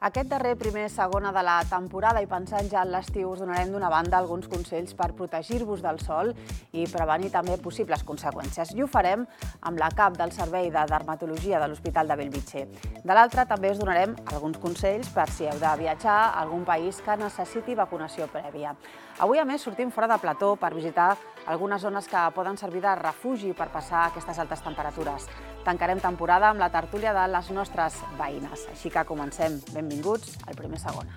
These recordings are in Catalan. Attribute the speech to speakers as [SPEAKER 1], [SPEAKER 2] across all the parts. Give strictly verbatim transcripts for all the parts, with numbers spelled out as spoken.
[SPEAKER 1] Aquest darrer primer segona de la temporada i pensant ja en l'estiu us donarem d'una banda alguns consells per protegir-vos del sol i prevenir també possibles conseqüències. I ho farem amb la cap del Servei de Dermatologia de l'Hospital de Bellvitge. De l'altra també us donarem alguns consells per si heu de viatjar a algun país que necessiti vacunació prèvia. Avui, a més, sortim fora de plató per visitar algunes zones que poden servir de refugi per passar aquestes altes temperatures. Tancarem temporada amb la tertúlia de les nostres veïnes. Així que comencem. Benvinguts al primer segona.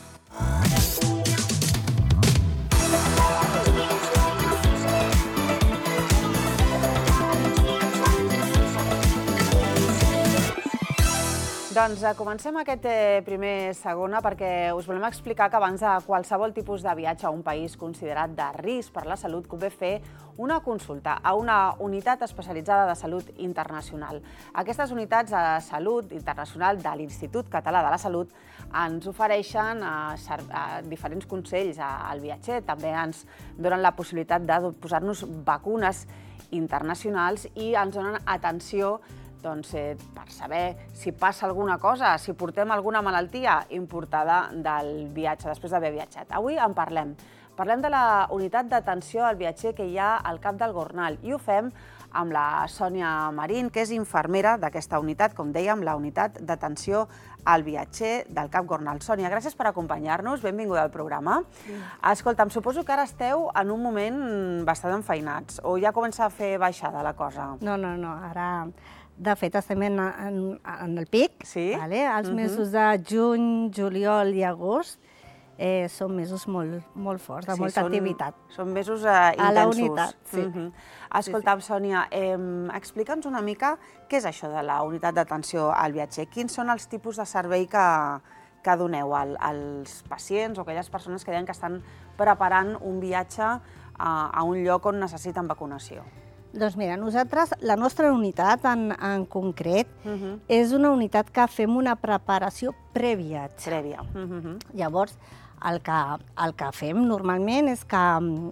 [SPEAKER 1] Doncs comencem aquest primer segona perquè us volem explicar que abans de qualsevol tipus de viatge a un país considerat de risc per la salut convé fer una consulta a una unitat especialitzada de salut internacional. Aquestes unitats de salut internacional de l'Institut Català de la Salut ens ofereixen diferents consells al viatger. També ens donen la possibilitat de posar-nos vacunes internacionals i ens donen atenció per saber si passa alguna cosa, si portem alguna malaltia importada del viatge, després d'haver viatjat. Avui en parlem. Parlem de la unitat d'atenció al viatger que hi ha al Cap del Gornal i ho fem amb la Sònia Marín, que és infermera d'aquesta unitat, com dèiem, la unitat d'atenció al viatger del Cap Gornal. Sònia, gràcies per acompanyar-nos, benvinguda al programa. Escolta, em suposo que ara esteu en un moment bastant enfeinats, o ja comença a fer baixada la cosa?
[SPEAKER 2] No, no, no, ara... De fet, estem en el pic. Els mesos de juny, juliol i agost són mesos molt forts, de molta activitat.
[SPEAKER 1] Són mesos intensos.
[SPEAKER 2] A la unitat, sí.
[SPEAKER 1] Escolta'm, Sònia, explica'ns una mica què és això de la unitat d'atenció al viatger. Quins són els tipus de servei que doneu als pacients o aquelles persones que deien que estan preparant un viatge a un lloc on necessiten vacunació?
[SPEAKER 2] Doncs mira, nosaltres, la nostra unitat en concret, és una unitat que fem una preparació previatge.
[SPEAKER 1] Prèvia.
[SPEAKER 2] Llavors, el que fem normalment és que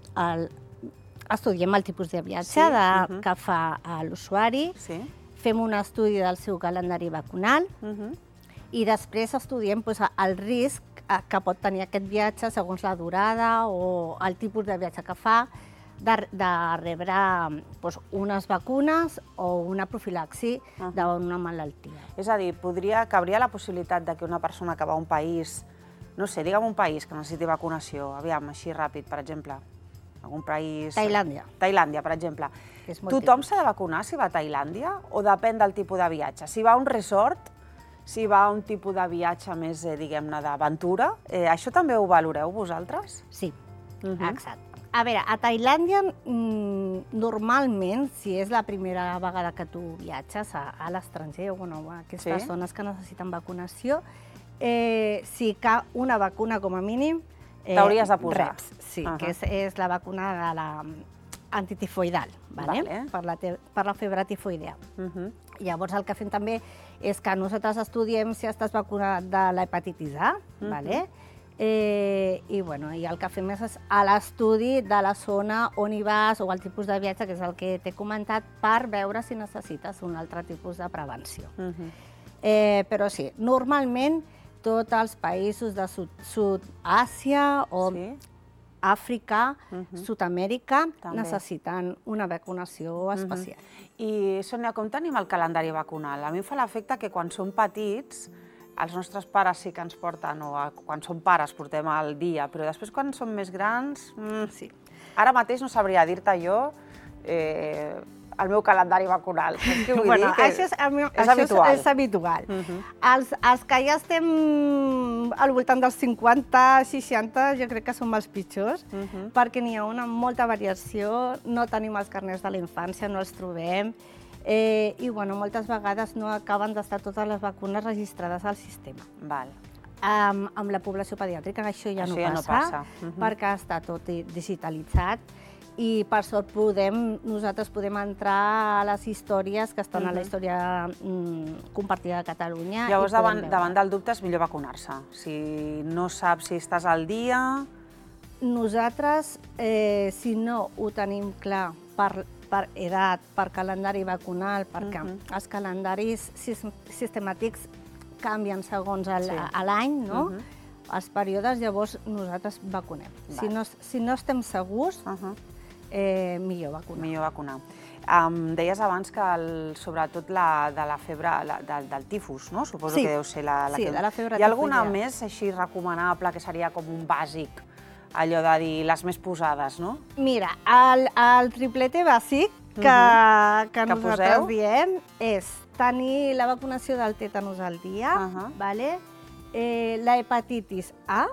[SPEAKER 2] estudiem el tipus de viatge que fa l'usuari, fem un estudi del seu calendari vacunal i després estudiem el risc que pot tenir aquest viatge segons la durada o el tipus de viatge que fa, de rebre unes vacunes o una profilaxi d'una malaltia.
[SPEAKER 1] És a dir, cabria la possibilitat que una persona que va a un país, no sé, digue'm un país que necessiti vacunació, aviam, així ràpid, per exemple, algun país...
[SPEAKER 2] Tailàndia.
[SPEAKER 1] Tailàndia, per exemple. Tothom s'ha de vacunar si va a Tailàndia o depèn del tipus de viatge? Si va a un resort, si va a un tipus de viatge més, diguem-ne, d'aventura, això també ho valoreu vosaltres?
[SPEAKER 2] Sí, exacte. A veure, a Tailàndia, normalment, si és la primera vegada que tu viatges a l'estranger o a aquestes zones que necessiten vacunació, si cal una vacuna com a mínim...
[SPEAKER 1] T'hauries de posar.
[SPEAKER 2] Reps, sí, que és la vacuna de l'antitifoidal, per la febre tifoidea. Llavors, el que fem també és que nosaltres estudiem si estàs vacunat de l'hepatitis A, i el que fem és l'estudi de la zona on hi vas o el tipus de viatge, que és el que t'he comentat, per veure si necessites un altre tipus de prevenció. Però sí, normalment tots els països de Sud-àsia o Àfrica, Sud-amèrica, necessiten una vacunació especial.
[SPEAKER 1] I, Sònia, com tenim el calendari vacunal? A mi em fa l'efecte que quan som petits els nostres pares sí que ens porten, o quan som pares portem el dia, però després quan som més grans... Ara mateix no sabria dir-te jo el meu calendari vacunal.
[SPEAKER 2] Això és habitual. Els que ja estem al voltant dels cinquanta, seixanta, jo crec que som els pitjors, perquè n'hi ha una molta variació, no tenim els carnets de la infància, no els trobem, i moltes vegades no acaben d'estar totes les vacunes registrades al sistema. Amb la població pediàtrica això ja no passa, perquè està tot digitalitzat i per sort nosaltres podem entrar a les històries que estan a la història compartida de Catalunya.
[SPEAKER 1] Llavors, davant del dubte és millor vacunar-se. Si no saps si estàs al dia...
[SPEAKER 2] Nosaltres, si no ho tenim clar per per edat, per calendari vacunal, perquè els calendaris sistemàtics canvien segons l'any, no? Els períodes, llavors nosaltres vacunem. Si no, si no estem segurs, eh, millor vacunar.
[SPEAKER 1] Millor vacunar. Um, deies abans que el, sobretot la, de la febre la, de, del tifus, no? Suposo
[SPEAKER 2] sí.
[SPEAKER 1] que deu ser la, la
[SPEAKER 2] sí,
[SPEAKER 1] que...
[SPEAKER 2] de la febre
[SPEAKER 1] Hi ha alguna més així recomanable que seria com un bàsic, allò de dir les més posades, no?
[SPEAKER 2] Mira, el, el triplete bàsic que, uh -huh. que, que nosaltres poseu? diem és tenir la vacunació del tètanus al dia, uh -huh. vale? eh, la hepatitis A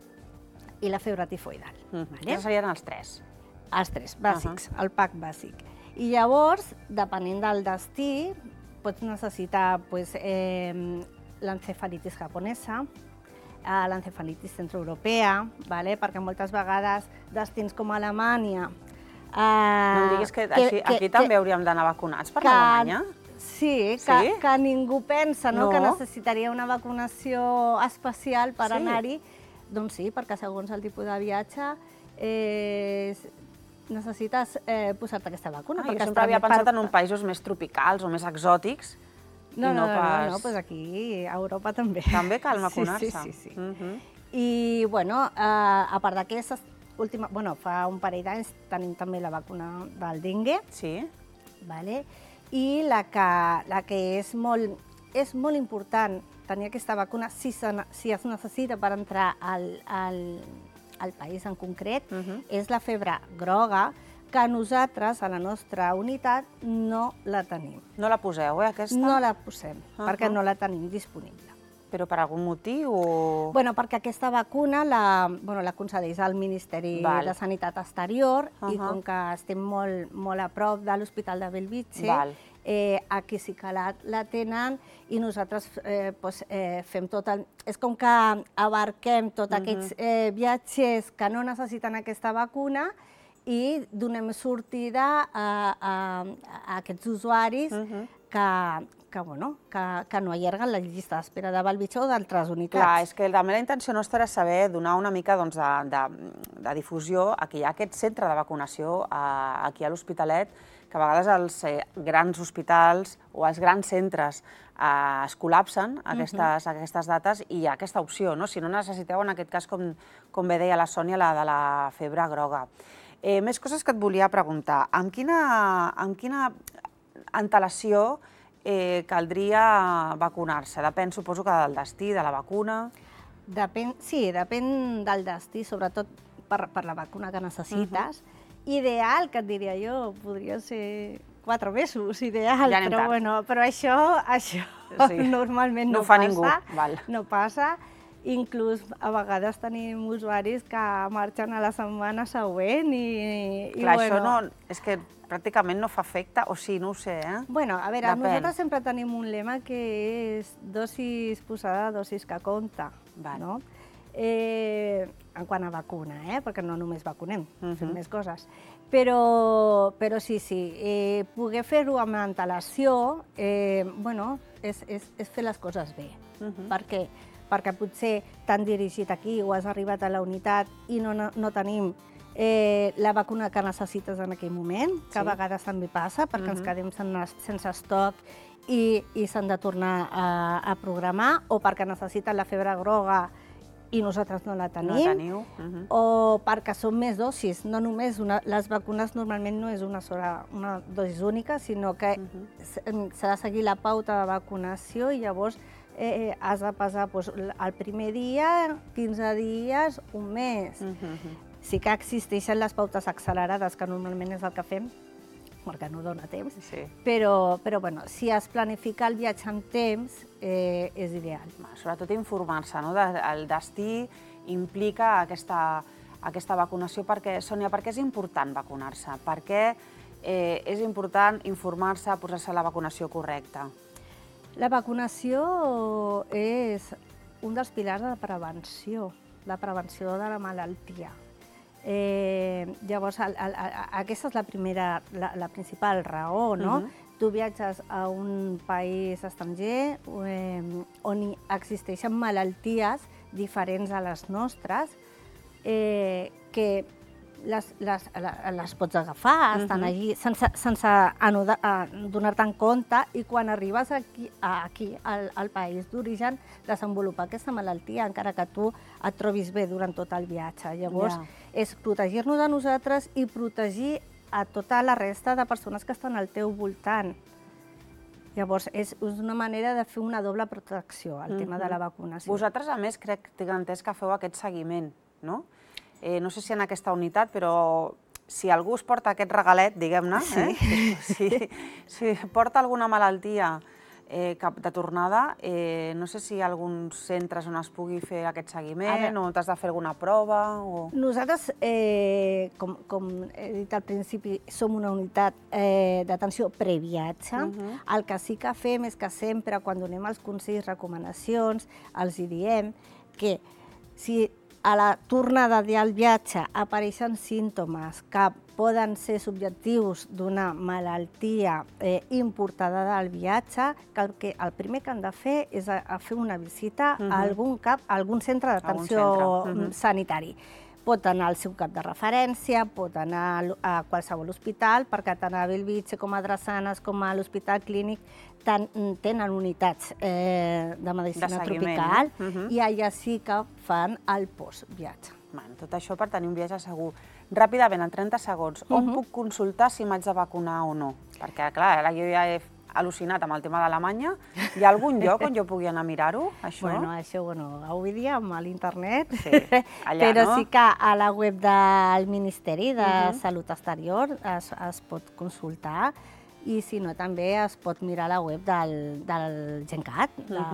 [SPEAKER 2] i la febre tifoidal.
[SPEAKER 1] Uh -huh. vale? Aquests serien els tres.
[SPEAKER 2] Els tres bàsics, uh -huh. el pack bàsic. I llavors, depenent del destí, pots necessitar pues, eh, l'encefalitis japonesa, eh, l'encefalitis centroeuropea, vale? Perquè moltes vegades destins com Alemanya...
[SPEAKER 1] Eh, no em diguis que, que, així, aquí que, també que, hauríem d'anar vacunats per Alemanya?
[SPEAKER 2] Sí, que, sí? que ningú pensa no? no. que necessitaria una vacunació especial per sí. anar-hi. Doncs sí, perquè segons el tipus de viatge eh, necessites eh, posar-te aquesta vacuna.
[SPEAKER 1] Ah, jo sempre havia pensat per... en uns països més tropicals o més exòtics.
[SPEAKER 2] No,
[SPEAKER 1] i no,
[SPEAKER 2] no,
[SPEAKER 1] pas...
[SPEAKER 2] no, no, pues aquí a Europa també.
[SPEAKER 1] També cal vacunar-se?
[SPEAKER 2] Sí, sí, sí. sí. Uh -huh. I, bueno, eh, a part d'aquestes, última, bueno, fa un parell d'anys tenim també la vacuna del dengue.
[SPEAKER 1] Sí.
[SPEAKER 2] Vale? I la que, la que és, molt, és molt important tenir aquesta vacuna si, se, si es necessita per entrar al, al, al país en concret, uh -huh. és la febre groga, que nosaltres, a la nostra unitat, no la tenim.
[SPEAKER 1] No la poseu, eh, aquesta?
[SPEAKER 2] No la posem, uh -huh. perquè no la tenim disponible.
[SPEAKER 1] Però per algun motiu o...?
[SPEAKER 2] Bueno, perquè aquesta vacuna la, bueno, la concedeix el Ministeri Val. de Sanitat Exterior uh -huh. i com que estem molt, molt a prop de l'Hospital de Bellvitge, Val. Eh, aquí sí que la, la tenen i nosaltres eh, pues, eh, fem tot el... És com que abarquem tots uh -huh. aquests eh, viatgers que no necessiten aquesta vacuna i donem sortida a, a, a aquests usuaris uh -huh. que, que, bueno, que, que no allarguen la llista d'espera de Bellvitge o d'altres unitats.
[SPEAKER 1] Clar, és que també la intenció nostra és saber donar una mica doncs, de, de, de difusió a que hi ha aquest centre de vacunació a, aquí a l'Hospitalet, que a vegades els eh, grans hospitals o els grans centres eh, es col·lapsen aquestes, uh -huh. aquestes dates i hi ha aquesta opció, no? Si no necessiteu, en aquest cas, com, com bé deia la Sònia, la de la febre groga. Eh, més coses que et volia preguntar. Amb quina, amb quina antelació eh, caldria vacunar-se? Depèn, suposo que del destí, de la vacuna?
[SPEAKER 2] Depèn, sí, depèn del destí, sobretot per, per la vacuna que necessites. Uh -huh. Ideal, que et diria jo, podria ser quatre mesos, ideal,
[SPEAKER 1] ja
[SPEAKER 2] però, bueno, però això, això sí. normalment no,
[SPEAKER 1] no fa
[SPEAKER 2] passa.
[SPEAKER 1] Ningú. Val.
[SPEAKER 2] No passa. Inclús a vegades tenim usuaris que marxen a la setmana següent i...
[SPEAKER 1] Clar,
[SPEAKER 2] i bueno,
[SPEAKER 1] això no, és que pràcticament no fa efecte, o sí, no ho sé, eh?
[SPEAKER 2] Bueno, a veure, Depèn. nosaltres sempre tenim un lema que és dosis posada, dosis que compta, Val. no? Eh, en quant a vacuna, eh? perquè no només vacunem, uh -huh. fem més coses. Però, però sí, sí, eh, poder fer-ho amb antelació, eh, bueno, és, és, és fer les coses bé. Uh -huh. Per què? Perquè potser t'han dirigit aquí o has arribat a la unitat i no, no, no tenim eh, la vacuna que necessites en aquell moment, que sí. a vegades també passa, perquè uh -huh. ens quedem sense, sense estoc i, i s'han de tornar a, a programar, o perquè necessiten la febre groga i nosaltres no la tenim,
[SPEAKER 1] no la teniu. Uh -huh.
[SPEAKER 2] o perquè són més dosis. No només una, les vacunes normalment no és una sola una dosis única, sinó que s'ha uh -huh. de seguir la pauta de vacunació i llavors eh, has de passar pues, el primer dia, quinze dies, un mes. Uh -huh. Sí que existeixen les pautes accelerades, que normalment és el que fem, perquè no dona temps,
[SPEAKER 1] sí.
[SPEAKER 2] però, però bueno, si es planifica el viatge amb temps, eh, és ideal.
[SPEAKER 1] Sobretot informar-se, no? El destí implica aquesta, aquesta vacunació, perquè, Sònia, per què és important vacunar-se? Per què eh, és important informar-se, posar-se la vacunació correcta?
[SPEAKER 2] La vacunació és un dels pilars de la prevenció, la prevenció de la malaltia. Eh, llavors, el, el, aquesta és la primera, la, la principal raó, no? Uh-huh. Tu viatges a un país estranger eh, on existeixen malalties diferents a les nostres, eh, que les pots agafar, estan allí sense donar-te en compte, i quan arribes aquí al país d'origen desenvolupar aquesta malaltia, encara que tu et trobis bé durant tot el viatge. Llavors, és protegir-nos a nosaltres i protegir a tota la resta de persones que estan al teu voltant. Llavors, és una manera de fer una doble protecció, el tema de la vacunació.
[SPEAKER 1] Vosaltres, a més, crec que tinc entès que feu aquest seguiment, no? No sé si en aquesta unitat, però si algú es porta aquest regalet, diguem-ne, si porta alguna malaltia de tornada, no sé si hi ha alguns centres on es pugui fer aquest seguiment o t'has de fer alguna prova.
[SPEAKER 2] Nosaltres, com he dit al principi, som una unitat d'atenció previatge. El que sí que fem és que sempre, quan donem els consells, recomanacions, els hi diem que si a la tornada del viatge apareixen símptomes que poden ser subjectius d'una malaltia importada del viatge, que el primer que han de fer és fer una visita a algun CAP, a algun centre d'atenció sanitari. Pot anar al seu cap de referència, pot anar a qualsevol hospital, perquè tant a Bellvitge com a Drassanes com a l'Hospital Clínic tenen unitats de medicina tropical i allà sí que fan el postviatge.
[SPEAKER 1] Tot això per tenir un viatge segur. Ràpidament, en trenta segons, on puc consultar si m'haig de vacunar o no? Perquè, clar, ara jo ja he al·lucinat amb el tema d'Alemanya. Hi ha algun lloc on jo pugui anar a mirar-ho, això?
[SPEAKER 2] Bueno, això, bueno, avui dia amb l'internet, però sí que a la web del Ministeri de Salut Exterior es pot consultar i si no també es pot mirar la web del Gencat,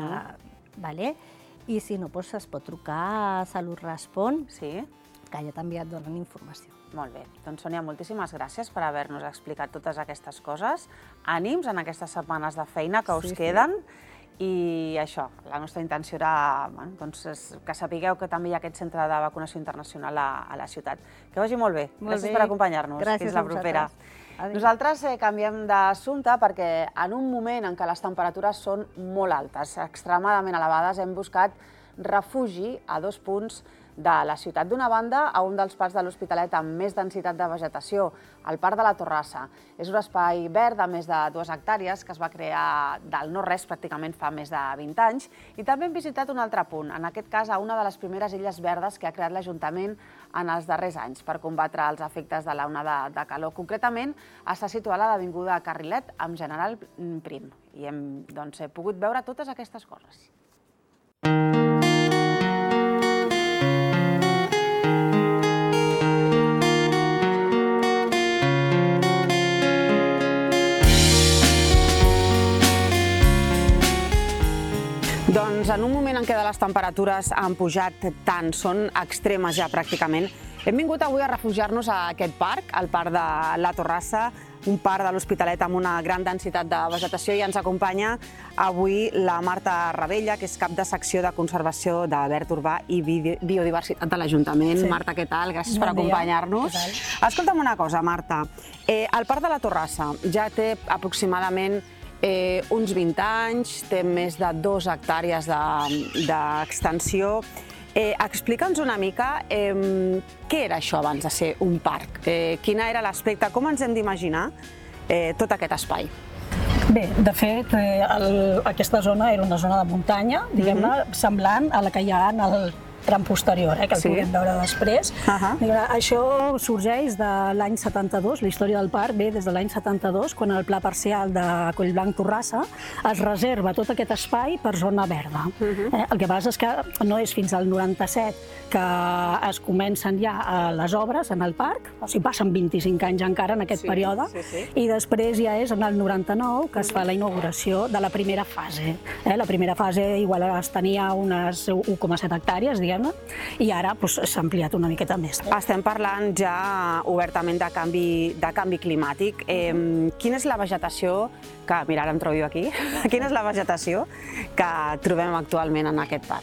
[SPEAKER 2] i si no es pot trucar a Salut Respon, que allà també et donen informació.
[SPEAKER 1] Molt bé. Doncs, Sònia, moltíssimes gràcies per haver-nos explicat totes aquestes coses. Ànims en aquestes setmanes de feina que us queden. I això, la nostra intenció era que sapigueu que també hi ha aquest centre de vacunació internacional a la ciutat. Que vagi molt bé. Gràcies per acompanyar-nos.
[SPEAKER 2] Fins
[SPEAKER 1] la propera. Nosaltres canviem d'assumpte perquè en un moment en què les temperatures són molt altes, extremadament elevades, hem buscat refugi a dos punts de la ciutat. D'una banda, a un dels parcs de l'Hospitalet amb més densitat de vegetació, el Parc de la Torrassa. És un espai verd de més de dues hectàrees que es va crear del no-res pràcticament fa més de vint anys. I també hem visitat un altre punt, en aquest cas a una de les primeres illes verdes que ha creat l'Ajuntament en els darrers anys per combatre els efectes de l'onada de calor. Concretament, està situada a l'avinguda Carrilet amb General Prim. I hem pogut veure totes aquestes coses. Doncs en un moment en què les temperatures han pujat tant, són extremes ja pràcticament, hem vingut avui a refugiar-nos a aquest parc, el Parc de la Torrassa, un parc de l'Hospitalet amb una gran densitat de vegetació, i ens acompanya avui la Marta Ravella, que és cap de secció de conservació de verd urbà i biodiversitat de l'Ajuntament. Marta, què tal? Gràcies per acompanyar-nos. Escolta'm una cosa, Marta. El Parc de la Torrassa ja té aproximadament uns vint anys, té més de dues hectàrees d'extensió. Explica'ns una mica què era això abans de ser un parc, quin era l'aspecte, com ens hem d'imaginar tot aquest espai.
[SPEAKER 3] Bé, de fet, aquesta zona era una zona de muntanya, diguem-ne, semblant a la que hi ha en el tram posterior, que el podem veure després. Això sorgeix de l'any setanta-dos, la història del parc ve des de l'any setanta-dos, quan el Pla Parcial de Collblanc-Torrassa es reserva tot aquest espai per zona verda. El que passa és que no és fins al noranta-set que es comencen ja les obres en el parc, o sigui, passen vint-i-cinc anys encara en aquest període, i després ja és en el noranta-nou que es fa la inauguració de la primera fase. La primera fase igual es tenia unes u coma set hectàrees, diguem, i ara s'ha ampliat una miqueta més.
[SPEAKER 1] Estem parlant ja obertament de canvi climàtic. Quina és la vegetació que, mira, ara em trobo jo aquí, quina és la vegetació que trobem actualment en aquest parc?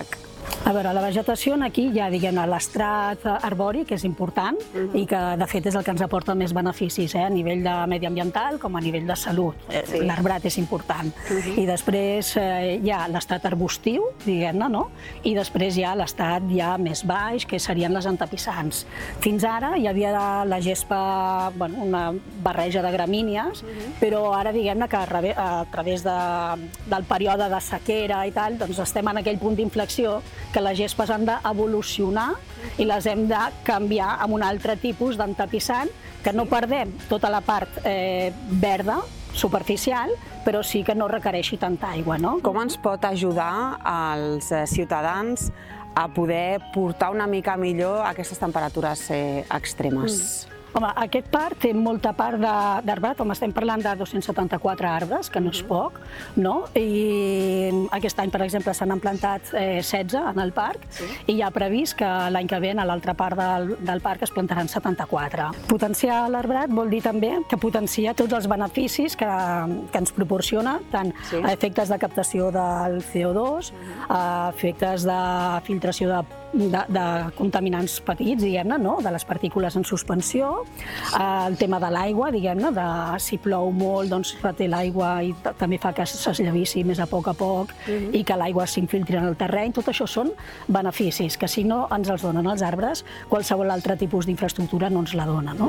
[SPEAKER 3] A veure, la vegetació aquí hi ha, diguem-ne, l'estrat arbori, que és important, uh-huh. i que, de fet, és el que ens aporta més beneficis, eh, a nivell de mediambiental com a nivell de salut. Sí. L'arbrat és important. Uh-huh. I després eh, hi ha l'estat arbustiu, diguem-ne, no? I després hi ha l'estat ja més baix, que serien les entapissants. Fins ara hi havia la gespa, bueno, una barreja de gramínies, uh-huh. però ara, diguem-ne, que a través de, del període de sequera i tal, doncs estem en aquell punt d'inflexió que les gespes han d'evolucionar i les hem de canviar amb un altre tipus d'entapissant, que no perdem tota la part eh, verda, superficial, però sí que no requereixi tanta aigua, no?
[SPEAKER 1] Com ens pot ajudar als ciutadans a poder portar una mica millor aquestes temperatures eh, extremes? Mm.
[SPEAKER 3] Home, aquest parc té molta part d'arbrat, com estem parlant de dos-cents setanta-quatre arbres, que no és poc, no? I aquest any, per exemple, se n'han plantat eh, setze en el parc, sí. I hi ha previst que l'any que ve a l'altra part del, del parc es plantaran setanta-quatre. Potenciar l'arbrat vol dir també que potencia tots els beneficis que, que ens proporciona, tant sí. a efectes de captació del C O dos, uh-huh. a efectes de filtració de De, de contaminants petits, diguem-ne, no? De les partícules en suspensió, el tema de l'aigua, diguem-ne, de si plou molt, doncs reté l'aigua i també fa que s'eslavissi més a poc a poc uh-huh. i que l'aigua s'infiltri en el terreny. Tot això són beneficis que, si no ens els donen els arbres, qualsevol altre tipus d'infraestructura no ens la dona, no?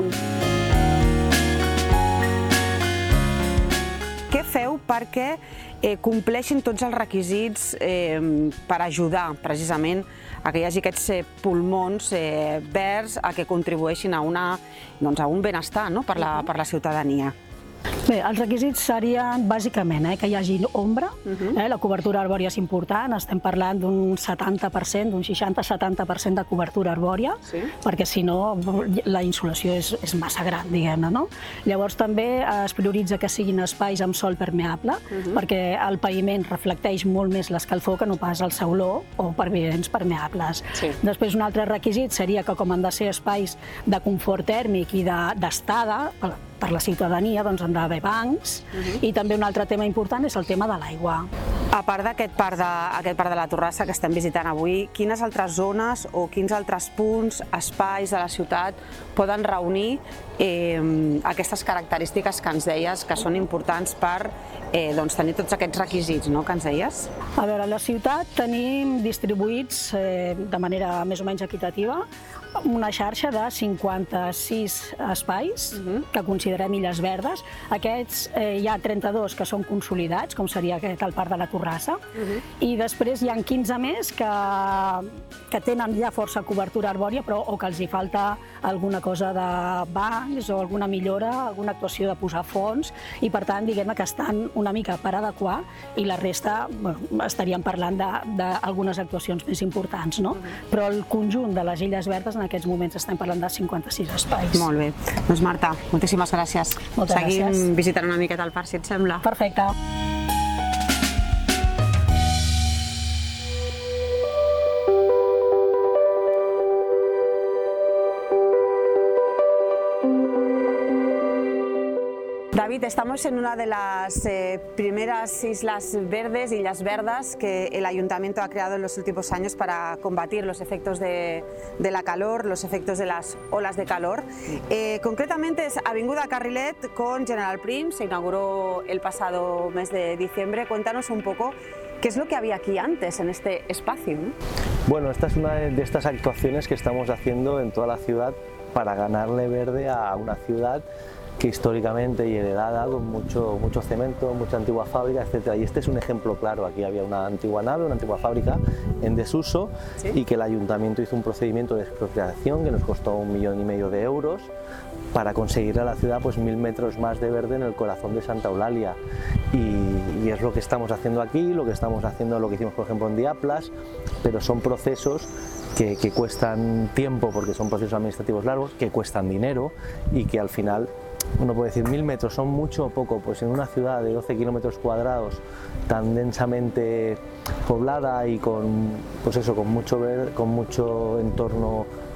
[SPEAKER 1] Què feu perquè eh, compleixin tots els requisits eh, per ajudar precisament a que hi hagi aquests eh, pulmons eh, verds a que contribueixin a, una, doncs, a un benestar, no? per, la, per la ciutadania?
[SPEAKER 3] Bé, els requisits serien bàsicament eh, que hi hagi ombra, uh-huh. eh, la cobertura arbòria és important, estem parlant d'un setanta per cent, d'un seixanta a setanta per cent de cobertura arbòria, sí. perquè si no la insolació és, és massa gran, diguem-ne, no? Llavors també es prioritza que siguin espais amb sòl permeable, uh-huh. perquè el paviment reflecteix molt més l'escalfor que no pas el sauló o paviments permeables. Sí. Després un altre requisit seria que, com han de ser espais de confort tèrmic i d'estada, de, per la ciutadania, doncs han d'haver bancs, uh-huh. i també un altre tema important és el tema de l'aigua.
[SPEAKER 1] A part d'aquest parc de, aquest parc de la Torrassa que estem visitant avui, quines altres zones o quins altres punts, espais de la ciutat poden reunir eh, aquestes característiques que ens deies que són importants per eh, doncs, tenir tots aquests requisits, no?, que ens deies?
[SPEAKER 3] A veure, a la ciutat tenim distribuïts eh, de manera més o menys equitativa una xarxa de cinquanta-sis espais uh-huh. que considerem illes verdes. Aquests eh, hi ha trenta-dos que són consolidats, com seria aquest el Parc de la Torrassa, uh-huh. i després hi ha quinze més que, que tenen ja força cobertura arbòria, però o que els hi falta alguna cosa de bancs o alguna millora, alguna actuació de posar fons, i per tant, diguem-ne que estan una mica per adequar, i la resta, bueno, estaríem parlant d'algunes actuacions més importants, no? Uh-huh. Però el conjunt de les illes verdes en aquests moments estem parlant de cinquanta-sis espais.
[SPEAKER 1] Molt bé. Doncs Marta, moltíssimes gràcies.
[SPEAKER 3] Moltes
[SPEAKER 1] Seguim
[SPEAKER 3] gràcies.
[SPEAKER 1] visitant una miqueta el parc, si et sembla.
[SPEAKER 3] Perfecte.
[SPEAKER 1] David, estamos en una de las eh, primeras islas verdes, islas verdes, que el Ayuntamiento ha creado en los últimos años para combatir los efectos de, de la calor, los efectos de las olas de calor. Eh, concretamente es Avinguda Carrilet con General Prim, se inauguró el pasado mes de diciembre. Cuéntanos un poco qué es lo que había aquí antes, en este espacio, ¿no?
[SPEAKER 4] Bueno, esta es una de estas actuaciones que estamos haciendo en toda la ciudad para ganarle verde a una ciudad que históricamente y heredada con mucho, mucho cemento, mucha antigua fábrica, etcétera. Y este es un ejemplo claro. Aquí había una antigua nave, una antigua fábrica en desuso, ¿sí?, y que el ayuntamiento hizo un procedimiento de expropiación que nos costó un millón y medio de euros para conseguirle a la ciudad pues mil metros más de verde en el corazón de Santa Eulalia. Y, y es lo que estamos haciendo aquí, lo que estamos haciendo, lo que hicimos por ejemplo en Diaplas, pero son procesos que, que cuestan tiempo porque son procesos administrativos largos, que cuestan dinero y que al final uno puede decir, mil metros son mucho o poco. Pues en una ciudad de doce kilómetros cuadrados tan densamente poblada y con, pues eso, con mucho ver, con mucho entorno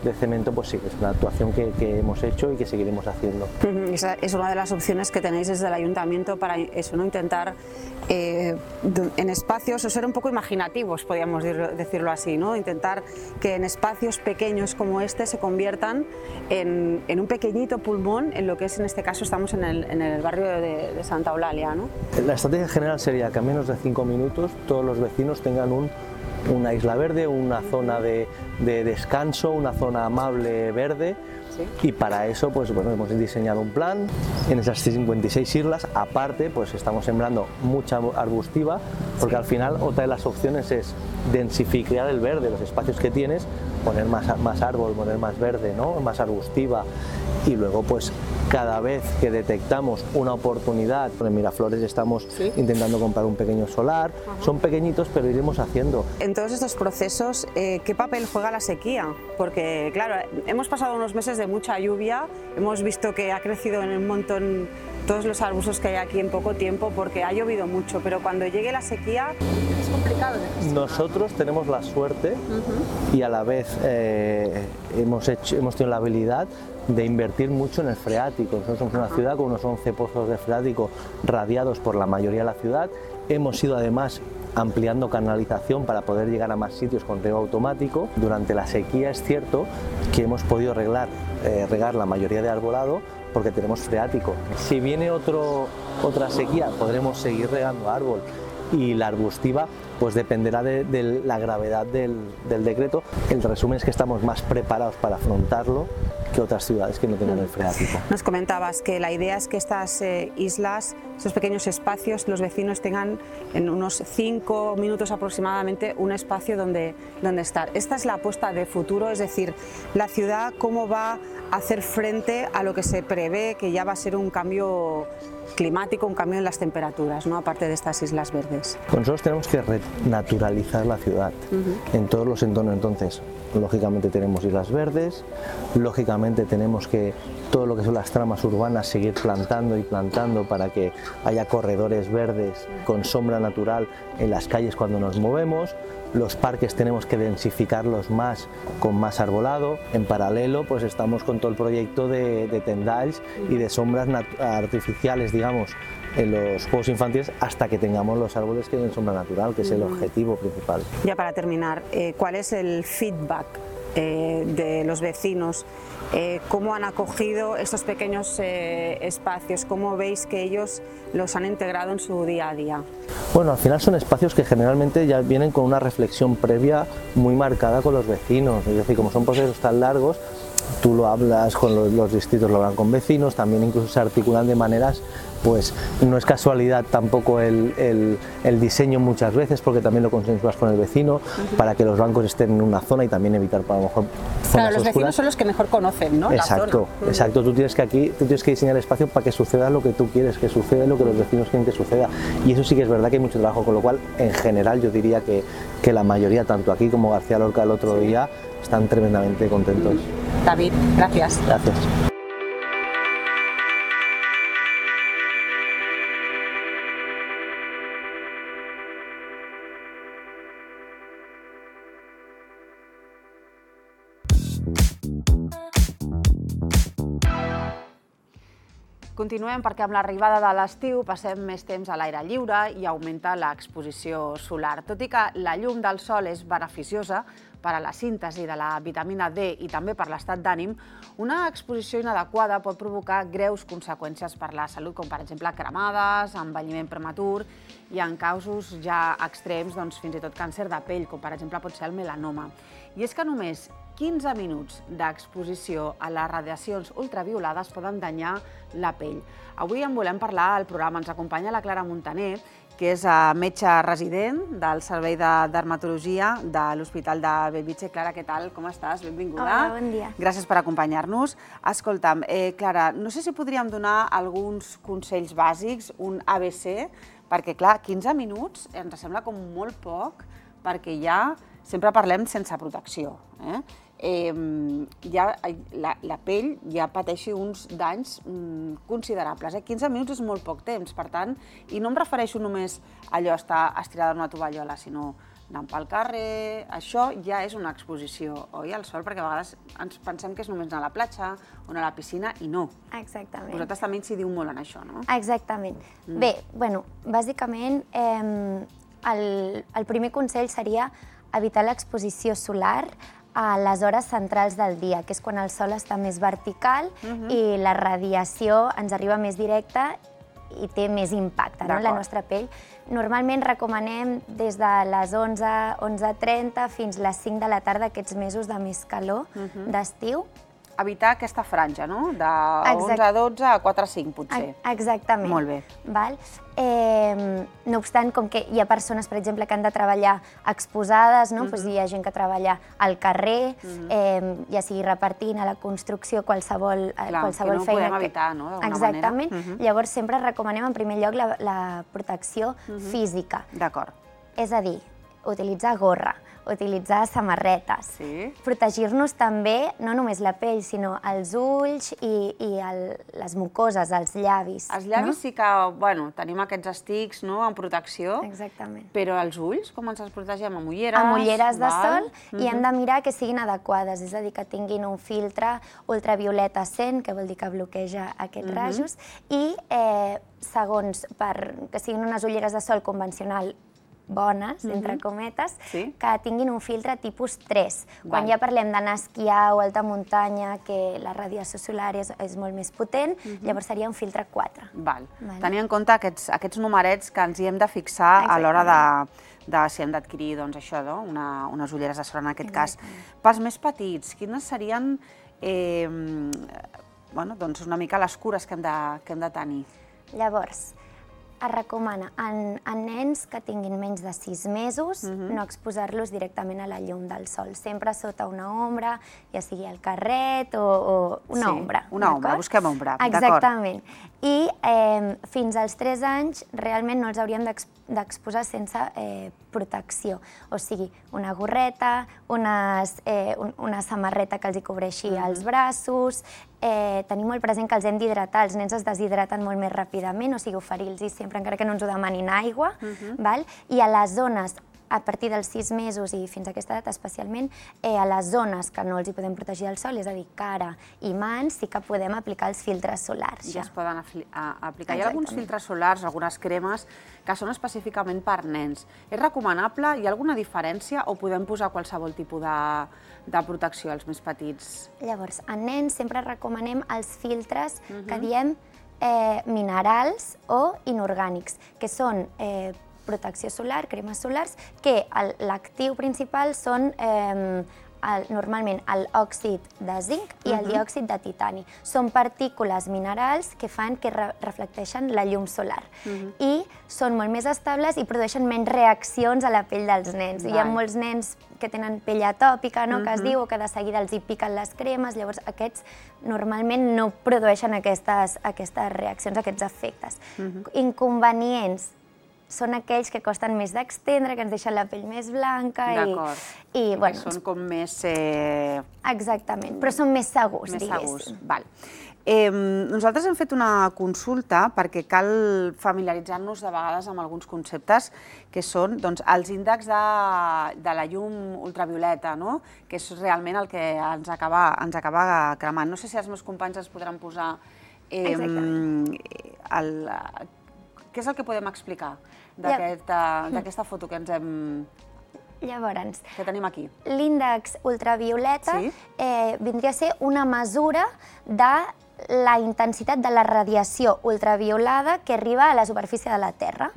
[SPEAKER 4] de cemento, pues sí, es una actuación que, que hemos hecho y que seguiremos haciendo.
[SPEAKER 5] Esa es una de las opciones que tenéis desde el ayuntamiento para eso, ¿no? Intentar eh, en espacios, o ser un poco imaginativos, podríamos decirlo así, ¿no? Intentar que en espacios pequeños como este se conviertan en, en un pequeñito pulmón, en lo que es, en este caso estamos en el, en el barrio de, de Santa Eulalia, ¿no?
[SPEAKER 4] La estrategia general sería que a menos de cinco minutos todos los vecinos tengan un una isla verde, una zona de, de descanso, una zona amable verde. ¿Sí? Y para eso pues, bueno, hemos diseñado un plan en esas cincuenta y seis islas. Aparte pues estamos sembrando mucha arbustiva, porque al final otra de las opciones es densificar el verde, los espacios que tienes, poner más, más árbol, poner más verde, ¿no? Más arbustiva, y luego pues cada vez que detectamos una oportunidad, en Miraflores estamos ¿Sí? intentando comprar un pequeño solar. Ajá. Son pequeñitos, pero iremos haciendo.
[SPEAKER 5] En todos estos procesos, eh, ¿qué papel juega la sequía? Porque claro, hemos pasado unos meses de mucha lluvia, hemos visto que ha crecido en un montón todos los arbustos que hay aquí en poco tiempo porque ha llovido mucho, pero cuando llegue la sequía es complicado de gestionar.
[SPEAKER 4] Nosotros tenemos la suerte uh-huh. y a la vez eh, hemos, hecho, hemos tenido la habilidad de invertir mucho en el freático. Nosotros somos una ciudad con unos once pozos de freático radiados por la mayoría de la ciudad. Hemos ido además ampliando canalización para poder llegar a más sitios con riego automático. Durante la sequía es cierto que hemos podido arreglar, eh, regar la mayoría de arbolado porque tenemos freático. Si viene otro, otra sequía podremos seguir regando árbol, y la arbustiva pues dependerá de, de la gravedad del, del decreto. El resumen es que estamos más preparados para afrontarlo que otras ciudades que no tengan el freático.
[SPEAKER 5] Nos comentabas que la idea es que estas eh, islas, estos pequeños espacios, los vecinos tengan en unos cinco minutos aproximadamente un espacio donde, donde estar. Esta es la apuesta de futuro, es decir, la ciudad cómo va a hacer frente a lo que se prevé que ya va a ser un cambio climático, un cambio en las temperaturas, ¿no? Aparte de estas islas verdes.
[SPEAKER 4] Nosotros tenemos que renaturalizar la ciudad uh-huh. en todos los entornos. Entonces, lógicamente tenemos islas verdes, lógicamente tenemos que todo lo que son las tramas urbanas seguir plantando y plantando para que haya corredores verdes con sombra natural en las calles cuando nos movemos. Los parques tenemos que densificarlos más con más arbolado. En paralelo pues estamos con todo el proyecto de, de tendals y de sombras artificiales, digamos, en los juegos infantiles hasta que tengamos los árboles que den sombra natural, que es el objetivo principal.
[SPEAKER 5] Ya para terminar, eh, ¿cuál es el feedback eh, de los vecinos? Eh, ¿Cómo han acogido estos pequeños eh, espacios? ¿Cómo veis que ellos los han integrado en su día a día?
[SPEAKER 4] Bueno, al final son espacios que generalmente ya vienen con una reflexión previa muy marcada con los vecinos, es decir, como son procesos tan largos, tú lo hablas con los, los distritos, lo hablan con vecinos, también incluso se articulan de maneras, pues no es casualidad tampoco el, el, el diseño muchas veces, porque también lo consensuas con el vecino, uh-huh. para que los bancos estén en una zona y también evitar para lo mejor zonas
[SPEAKER 5] Claro, los
[SPEAKER 4] oscuras.
[SPEAKER 5] vecinos son los que mejor conocen, ¿no?
[SPEAKER 4] Exacto,
[SPEAKER 5] la zona.
[SPEAKER 4] exacto, tú tienes que aquí, tú tienes que diseñar el espacio para que suceda lo que tú quieres que suceda y lo que los vecinos quieren que suceda, y eso sí que es verdad que hay mucho trabajo, con lo cual en general yo diría que, que la mayoría, tanto aquí como García Lorca el otro sí. día, están tremendamente contentos.
[SPEAKER 5] David, gracias.
[SPEAKER 4] Gracias.
[SPEAKER 1] Continuem perquè amb l'arribada de l'estiu passem més temps a l'aire lliure i augmenta l'exposició solar. Tot i que la llum del sol és beneficiosa per a la síntesi de la vitamina D i també per l'estat d'ànim, una exposició inadequada pot provocar greus conseqüències per la salut, com per exemple cremades, envelliment prematur i en casos ja extrems doncs, fins i tot càncer de pell, com per exemple pot ser el melanoma. I és que només quinze minuts d'exposició a les radiacions ultraviolades poden danyar la pell. Avui en volem parlar al programa. Ens acompanya la Clara Montaner, que és metge resident del Servei de Dermatologia de l'Hospital de Bellvitge. Clara, què tal? Com estàs? Benvinguda.
[SPEAKER 6] Hola, bon dia.
[SPEAKER 1] Gràcies per acompanyar-nos. Escolta'm, eh, Clara, no sé si podríem donar alguns consells bàsics, un A B C, perquè, clar, quinze minuts ens sembla com molt poc, perquè ja sempre parlem sense protecció. Eh? Eh, ja, la, la pell ja pateixi uns danys mm, considerables. Eh? quinze minuts és molt poc temps, per tant, i no em refereixo només a allò estar estirada en una tovallola, sinó anant pel carrer, això ja és una exposició, oi, al sol? Perquè a vegades ens pensem que és només anar a la platja o anar a la piscina i no.
[SPEAKER 2] Exactament.
[SPEAKER 1] Vosaltres també incidiu molt en això, no?
[SPEAKER 2] Exactament. Bé, bueno, bàsicament, el primer consell seria evitar l'exposició solar a les hores centrals del dia, que és quan el sol està més vertical i la radiació ens arriba més directa i té més impacte en la nostra pell. Normalment recomanem des de les onze, onze trenta fins les cinc de la tarda, aquests mesos de més calor d'estiu.
[SPEAKER 1] Evitar aquesta franja, no? De onze a dotze a quatre a cinc, potser.
[SPEAKER 2] Exactament.
[SPEAKER 1] Molt bé.
[SPEAKER 2] No obstant, com que hi ha persones, per exemple, que han de treballar exposades, hi ha gent que treballa al carrer, ja sigui repartint a la construcció, qualsevol feina.
[SPEAKER 1] Clar, que no ho podem evitar, no?, d'alguna manera.
[SPEAKER 2] Exactament. Llavors, sempre recomanem, en primer lloc, la protecció física.
[SPEAKER 1] D'acord.
[SPEAKER 2] És a dir, utilitzar gorra, utilitzar samarretes, protegir-nos també, no només la pell, sinó els ulls i les mucoses, els llavis.
[SPEAKER 1] Els llavis sí que, bueno, tenim aquests estics en protecció.
[SPEAKER 2] Exactament.
[SPEAKER 1] Però els ulls, com ens els protegem? Amb ulleres?
[SPEAKER 2] Amb ulleres de sol, i hem de mirar que siguin adequades, és a dir, que tinguin un filtre ultravioleta cent, que vol dir que bloqueja aquests rajos, i segons, que siguin unes ulleres de sol convencional bones, entre cometes, que tinguin un filtre tipus tres. Quan ja parlem d'anar a esquiar o alta muntanya, que la radiació solar és molt més potent, llavors seria un filtre quatre.
[SPEAKER 1] Tenir en compte aquests numerets que ens hi hem de fixar a l'hora de si hem d'adquirir unes ulleres de sol en aquest cas. Pels més petits, quines serien una mica les cures que hem de tenir?
[SPEAKER 2] Llavors, es recomana en nens que tinguin menys de sis mesos no exposar-los directament a la llum del sol, sempre sota una ombra, ja sigui al carret o una ombra.
[SPEAKER 1] Una ombra, busquem ombra, d'acord.
[SPEAKER 2] Exactament. I fins als tres anys realment no els hauríem d'exposar sense protecció, o sigui, una gorreta, una samarreta que els hi cobreixi els braços, tenir molt present que els hem d'hidratar, els nens es deshidraten molt més ràpidament, o sigui, oferir-los sempre, encara que no ens ho demanin, aigua, i a les zones, a partir dels sis mesos i fins a aquesta edat especialment, a les zones que no els hi podem protegir del sol, és a dir, cara i mans, sí que podem aplicar els filtres solars.
[SPEAKER 1] Ja es poden aplicar. Hi ha alguns filtres solars, algunes cremes, que són específicament per nens. És recomanable? Hi ha alguna diferència o podem posar qualsevol tipus de protecció als més petits?
[SPEAKER 2] Llavors, en nens sempre recomanem els filtres que diem minerals o inorgànics, que són protecció solar, cremes solars, que l'actiu principal són normalment l'òxid de zinc i el diòxid de titani. Són partícules minerals que fan que reflecteixen la llum solar i són molt més estables i produeixen menys reaccions a la pell dels nens. Hi ha molts nens que tenen pell atòpica, que es diu, o que de seguida els hi piquen les cremes, llavors aquests normalment no produeixen aquestes reaccions, aquests efectes. Inconvenients són aquells que costen més d'extendre, que ens deixen la pell més blanca i...
[SPEAKER 1] D'acord, que són com més...
[SPEAKER 2] Exactament, però són més segurs, diguéssim.
[SPEAKER 1] Més segurs, val. Nosaltres hem fet una consulta perquè cal familiaritzar-nos de vegades amb alguns conceptes que són els índexs de la llum ultravioleta, que és realment el que ens acaba cremant. No sé si els meus companys ens podran posar... Què és el que podem explicar d'aquesta foto que ens hem...
[SPEAKER 2] Llavors...
[SPEAKER 1] Que tenim aquí.
[SPEAKER 2] L'índex ultravioleta vindria a ser una mesura de la intensitat de la radiació ultraviolada que arriba a la superfície de la Terra.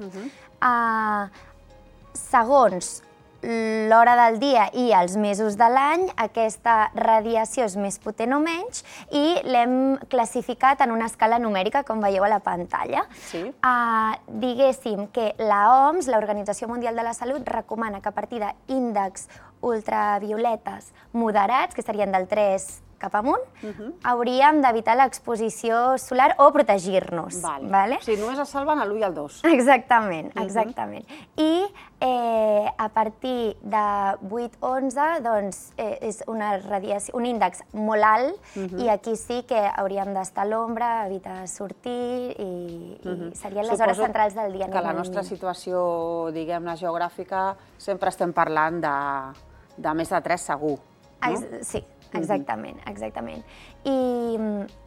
[SPEAKER 2] Segons l'hora del dia i els mesos de l'any, aquesta radiació és més potent o menys i l'hem classificat en una escala numèrica, com veieu a la pantalla. Diguéssim que l'O M S, l'Organització Mundial de la Salut, recomana que a partir d'índexs ultravioletes moderats, que serien del tres
[SPEAKER 6] cap amunt, hauríem d'evitar l'exposició solar o protegir-nos.
[SPEAKER 1] O sigui, només es salven l'u i el dos.
[SPEAKER 6] Exactament, exactament. I a partir de vuit onze és un índex molt alt i aquí sí que hauríem d'estar a l'ombra, evitar sortir i serien les hores centrals del dia.
[SPEAKER 1] Que la nostra situació, diguem-ne, geogràfica, sempre estem parlant de més de tres segur.
[SPEAKER 6] Sí, exactament, exactament. I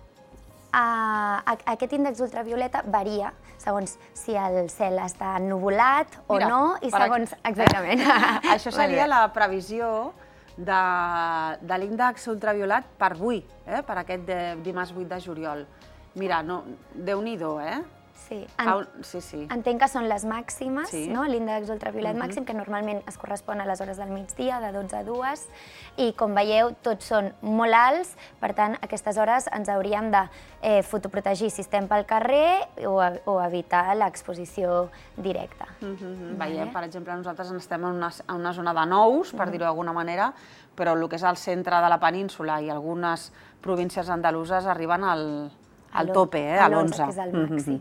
[SPEAKER 6] aquest índex ultravioleta varia segons si el cel està ennuvolat o no i segons... Exactament.
[SPEAKER 1] Això seria la previsió de l'índex ultraviolat per avui, per aquest dimarts vuit de juliol. Mira, Déu-n'hi-do, eh?
[SPEAKER 6] Sí, entenc que són les màximes, l'índex ultraviolet màxim, que normalment es correspon a les hores del migdia, de dotze a dues, i com veieu, tots són molt alts, per tant, a aquestes hores ens hauríem de fotoprotegir si estem pel carrer o evitar l'exposició directa.
[SPEAKER 1] Veiem, per exemple, nosaltres estem en una zona de nous, per dir-ho d'alguna manera, però el que és el centre de la península i algunes províncies andaluses arriben al... al tope, a l'onze.
[SPEAKER 6] que és el màxim.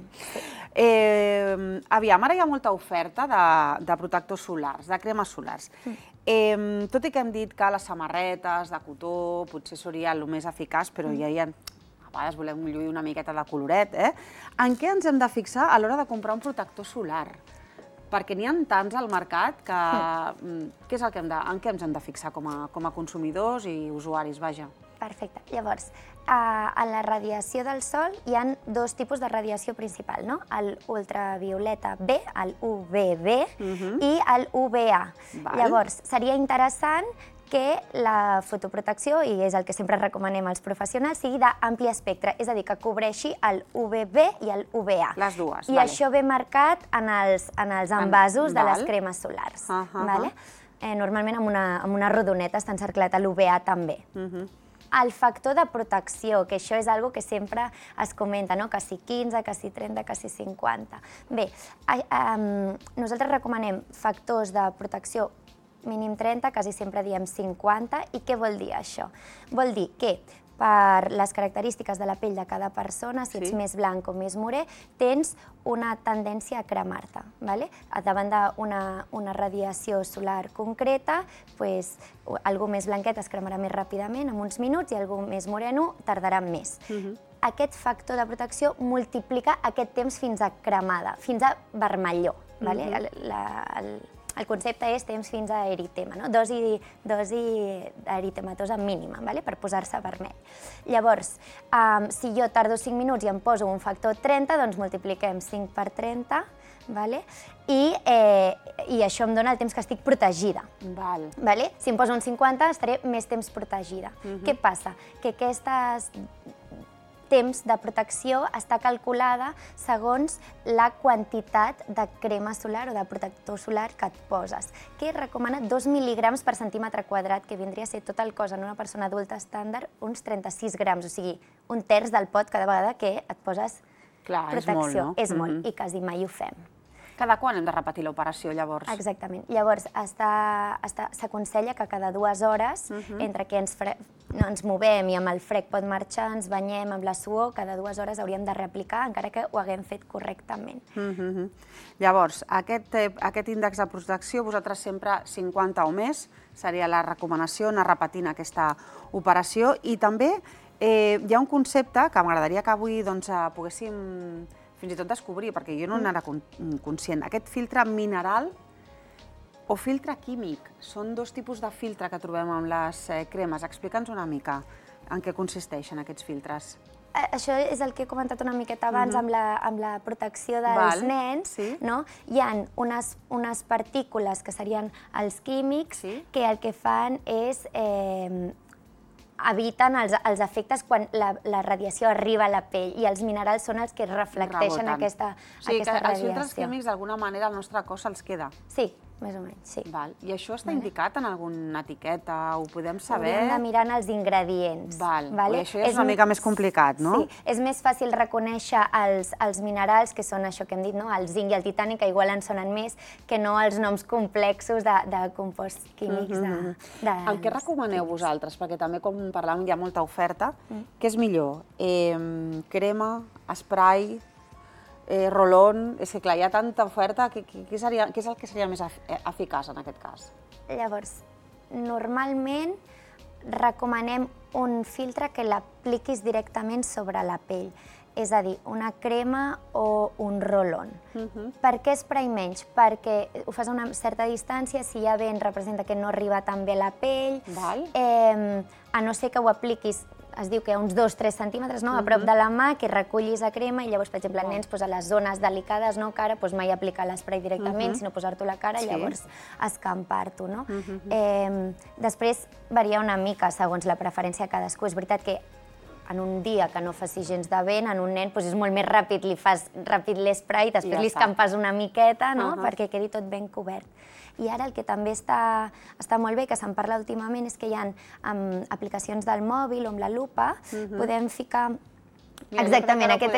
[SPEAKER 1] Aviam, ara hi ha molta oferta de protectors solars, de cremes solars. Tot i que hem dit que les samarretes de cotó potser seria el més eficaç, però ja hi ha... A vegades volem lluir una miqueta de coloret, eh? En què ens hem de fixar a l'hora de comprar un protector solar? Perquè n'hi ha tants al mercat que... Què és el que hem de... En què ens hem de fixar com a consumidors i usuaris, vaja?
[SPEAKER 6] Perfecte. Llavors, en la radiació del sol hi ha dos tipus de radiació principal, no? El ultravioleta B, el U V B, i el U V A. Llavors, seria interessant que la fotoprotecció, i és el que sempre recomanem als professionals, sigui d'ampli espectre, és a dir, que cobreixi el U V B i el U V A.
[SPEAKER 1] Les dues,
[SPEAKER 6] I això ve marcat en els envasos de les cremes solars. Normalment amb una rodoneta està encerclat l'U V A també. El factor de protecció, que això és una cosa que sempre es comenta, que si quinze, que si trenta, que si cinquanta. Bé, nosaltres recomanem factors de protecció mínim trenta, quasi sempre diem cinquanta, i què vol dir això? Vol dir que per les característiques de la pell de cada persona, si ets més blanc o més morè, tens una tendència a cremar-te. Davant d'una radiació solar concreta, algú més blanquet es cremarà més ràpidament, en uns minuts, i algú més moreno tardarà més. Aquest factor de protecció multiplica aquest temps fins a cremada, fins a vermellor. El concepte és temps fins a eritema, dosi eritematosa mínima, per posar-se vermell. Llavors, si jo tardo cinc minuts i em poso un factor trenta, doncs multipliquem cinc per trenta, i això em dona el temps que estic protegida. Si em poso un cinquanta, estaré més temps protegida. Què passa? Que aquestes temps de protecció està calculada segons la quantitat de crema solar o de protector solar que et poses, que recomana dos mil·ligrams per centímetre quadrat, que vindria a ser tot el cos en una persona adulta estàndard, uns trenta-sis grams, o sigui, un terç del pot cada vegada que et poses protecció. És molt, i quasi mai ho fem.
[SPEAKER 1] Cada quan hem de repetir l'operació, llavors?
[SPEAKER 6] Exactament. Llavors, s'aconsella que cada dues hores, entre que ens movem i amb el fred pot marxar, ens banyem amb la suor, cada dues hores hauríem de reaplicar, encara que ho haguem fet correctament.
[SPEAKER 1] Llavors, aquest índex de protecció, vosaltres sempre cinquanta o més, seria la recomanació, anar repetint aquesta operació. I també hi ha un concepte que m'agradaria que avui poguéssim fins i tot descobrir, perquè jo no n'era conscient. Aquest filtre mineral o filtre químic són dos tipus de filtre que trobem amb les cremes. Explica'ns una mica en què consisteixen aquests filtres.
[SPEAKER 6] Això és el que he comentat una miqueta abans amb la protecció dels nens. Hi ha unes partícules que serien els químics que el que fan és eviten els efectes quan la radiació arriba a la pell, i els minerals són els que reflecteixen aquesta radiació.
[SPEAKER 1] O sigui que els filtres químics d'alguna manera al nostre cos se'ls queda.
[SPEAKER 6] Sí, més o menys, sí.
[SPEAKER 1] I això està indicat en alguna etiqueta? Ho podem saber?
[SPEAKER 6] Hauríem de mirar en els ingredients.
[SPEAKER 1] I això ja és una mica més complicat, no?
[SPEAKER 6] Sí, és més fàcil reconèixer els minerals, que són això que hem dit, el zinc i el titani, que igual en sonen més, que no els noms complexos de composts químics.
[SPEAKER 1] El que recomaneu vosaltres? Perquè també, com parlàvem, hi ha molta oferta. Què és millor? Crema, spray, rolón... És que clar, hi ha tanta oferta, què és el que seria més eficaç en aquest cas?
[SPEAKER 6] Llavors, normalment recomanem un filtre que l'apliquis directament sobre la pell, és a dir, una crema o un rolón. Per què spray menys? Perquè ho fas a una certa distància, si hi ha vent representa que no arriba tan bé a la pell, a no ser que ho apliquis, es diu que a uns dos a tres centímetres a prop de la mà, que recullis la crema i llavors, per exemple, en nens, a les zones delicades, cara, mai aplicar l'esprai directament, sinó posar-t'ho a la cara i llavors escampar-t'ho. Després varia una mica segons la preferència de cadascú. És veritat que en un dia que no faci gens de vent, en un nen és molt més ràpid, li fas ràpid l'esprai i després li escampes una miqueta perquè quedi tot ben cobert. I ara el que també està molt bé, que se'n parla últimament, és que hi ha aplicacions del mòbil o amb la lupa, podem ficar... Exactament, aquest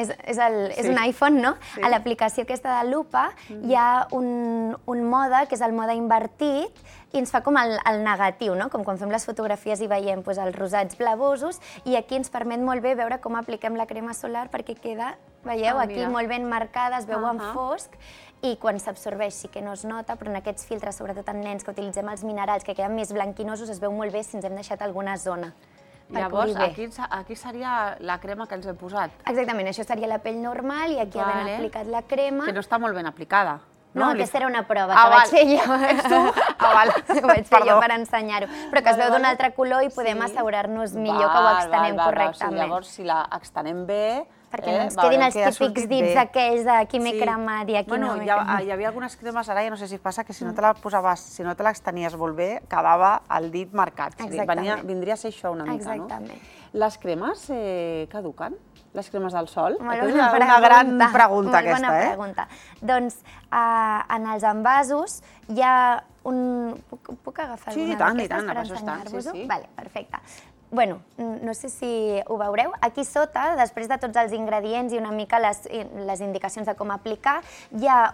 [SPEAKER 6] és un iPhone, no? A l'aplicació aquesta de lupa hi ha un mode, que és el mode invertit, i ens fa com el negatiu, no? Com quan fem les fotografies i veiem els rosats blavosos, i aquí ens permet molt bé veure com apliquem la crema solar perquè queda, veieu, aquí molt ben marcada, es veu en fosc, i quan s'absorbeix sí que no es nota, però en aquests filtres, sobretot en nens que utilitzem els minerals, que queden més blanquinosos, es veu molt bé si ens hem deixat alguna zona.
[SPEAKER 1] Llavors, aquí seria la crema que ens hem posat?
[SPEAKER 6] Exactament, això seria la pell normal i aquí havent aplicat la crema...
[SPEAKER 1] Que no està molt ben aplicada.
[SPEAKER 6] No, aquesta era una prova que vaig fer jo.
[SPEAKER 1] Ets tu? Ah, val.
[SPEAKER 6] Ho vaig fer jo per ensenyar-ho. Però que es veu d'un altre color i podem assegurar-nos millor que ho extenem correctament.
[SPEAKER 1] Llavors, si la extenem bé...
[SPEAKER 6] Perquè no ens quedin els típics dits aquells de aquí m'he cremat i aquí no m'he cremat.
[SPEAKER 1] Hi havia algunes cremes, ara ja no sé si passa, que si no te la posaves, si no te l'extenies molt bé, quedava el dit marcat. Vindria a ser això una mica, no?
[SPEAKER 6] Exactament.
[SPEAKER 1] Les cremes caduquen? Les cremes del sol?
[SPEAKER 6] Molt bona pregunta.
[SPEAKER 1] Una gran pregunta aquesta, eh?
[SPEAKER 6] Molt bona pregunta. Doncs en els envasos hi ha un... Puc agafar alguna d'aquestes per ensenyar-vos-ho? Vale, perfecte. Bueno, no sé si ho veureu. Aquí sota, després de tots els ingredients i una mica les indicacions de com aplicar, hi ha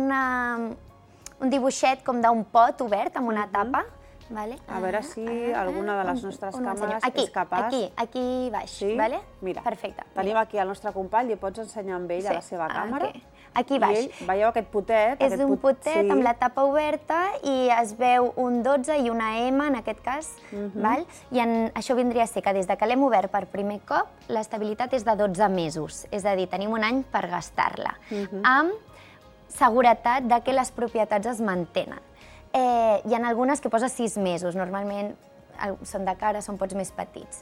[SPEAKER 6] un dibuixet com d'un pot obert amb una tapa.
[SPEAKER 1] A veure si alguna de les nostres càmeres és capaç...
[SPEAKER 6] Aquí, aquí baix.
[SPEAKER 1] Mira,
[SPEAKER 6] perfecte.
[SPEAKER 1] Tenim aquí el nostre company, li pots ensenyar amb ell a la seva càmera.
[SPEAKER 6] Aquí baix.
[SPEAKER 1] Veieu aquest potet?
[SPEAKER 6] És un potet amb la tapa oberta i es veu un dotze i una ema, en aquest cas. I això vindria a ser que des que l'hem obert per primer cop, l'estabilitat és de dotze mesos. És a dir, tenim un any per gastar-la. Amb seguretat que les propietats es mantenen. Hi ha algunes que posa sis mesos. Normalment són de cara, són pots més petits.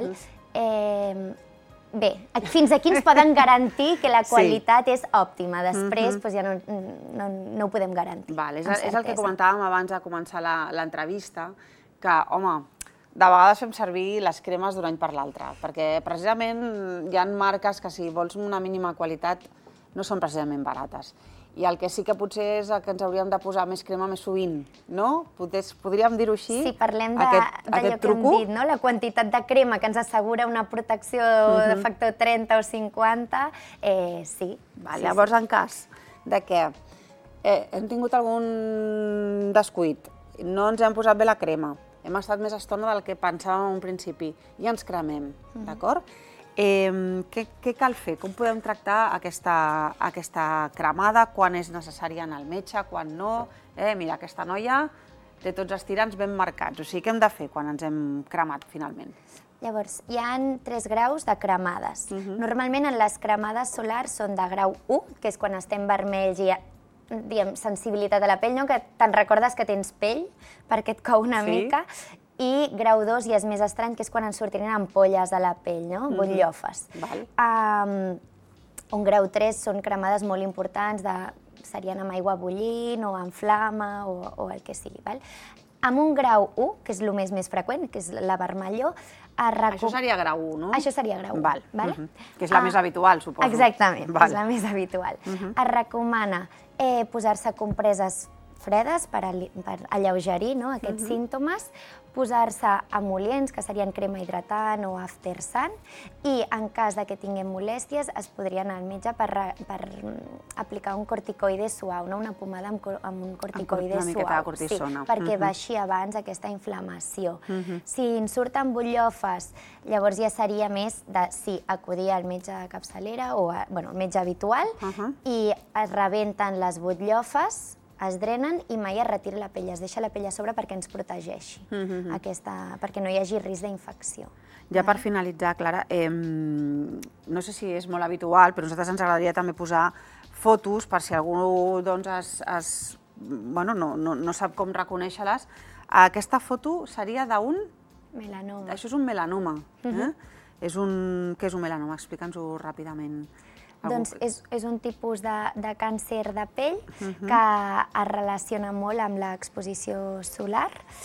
[SPEAKER 6] Bé, fins aquí ens poden garantir que la qualitat és òptima. Després ja no ho podem garantir.
[SPEAKER 1] És el que comentàvem abans de començar l'entrevista, que, home, de vegades fem servir les cremes d'un any per l'altre, perquè precisament hi ha marques que si vols una mínima qualitat no són precisament barates. I el que sí que potser és que ens hauríem de posar més crema més sovint, no? Podríem dir-ho així?
[SPEAKER 6] Si parlem d'allò que hem dit, la quantitat de crema que ens assegura una protecció de factor trenta o cinquanta, sí.
[SPEAKER 1] Llavors, en cas que hem tingut algun descuit, no ens hem posat bé la crema, hem estat més estona del que pensàvem en un principi i ens cremem, d'acord? Què cal fer? Com podem tractar aquesta cremada? Quan és necessària anar al metge, quan no? Mira, aquesta noia té tots els tirants ben marcats. O sigui, què hem de fer quan ens hem cremat finalment?
[SPEAKER 6] Llavors, hi ha tres graus de cremades. Normalment les cremades solars són de grau u, que és quan estem vermells i diguem sensibilitat a la pell, que te'n recordes que tens pell perquè et cou una mica, i grau dos ja és més estrany, que és quan ens sortiran ampolles a la pell, butllofes. Un grau tres són cremades molt importants, serien amb aigua bullint o amb flama o el que sigui. Amb un grau u, que és el més més freqüent, que és la vermellor...
[SPEAKER 1] Això seria grau u, no?
[SPEAKER 6] Això seria grau u.
[SPEAKER 1] Que és la més habitual, suposo.
[SPEAKER 6] Exactament, és la més habitual. Es recomana posar-se compreses fredes per alleugerir aquests símptomes, posar-se emol·lients, que serien crema hidratant o after sun, i en cas que tinguem molèsties es podria anar al metge per aplicar un corticoide suau, una pomada amb un corticoide suau, perquè baixi abans aquesta inflamació. Si ens surten butllofes, llavors ja seria més de, sí, acudir al metge de capçalera o al metge habitual, i es rebenten les butllofes, es drenen i mai es retira la pell, es deixa la pell a sobre perquè ens protegeixi, perquè no hi hagi risc d'infecció.
[SPEAKER 1] Ja per finalitzar, Clara, no sé si és molt habitual, però a nosaltres ens agradaria també posar fotos per si algú no sap com reconèixer-les. Aquesta foto seria d'un...
[SPEAKER 6] melanoma.
[SPEAKER 1] Això és un melanoma. Què és un melanoma? Explica'ns-ho ràpidament.
[SPEAKER 6] Doncs és un tipus de càncer de pell que es relaciona molt amb l'exposició solar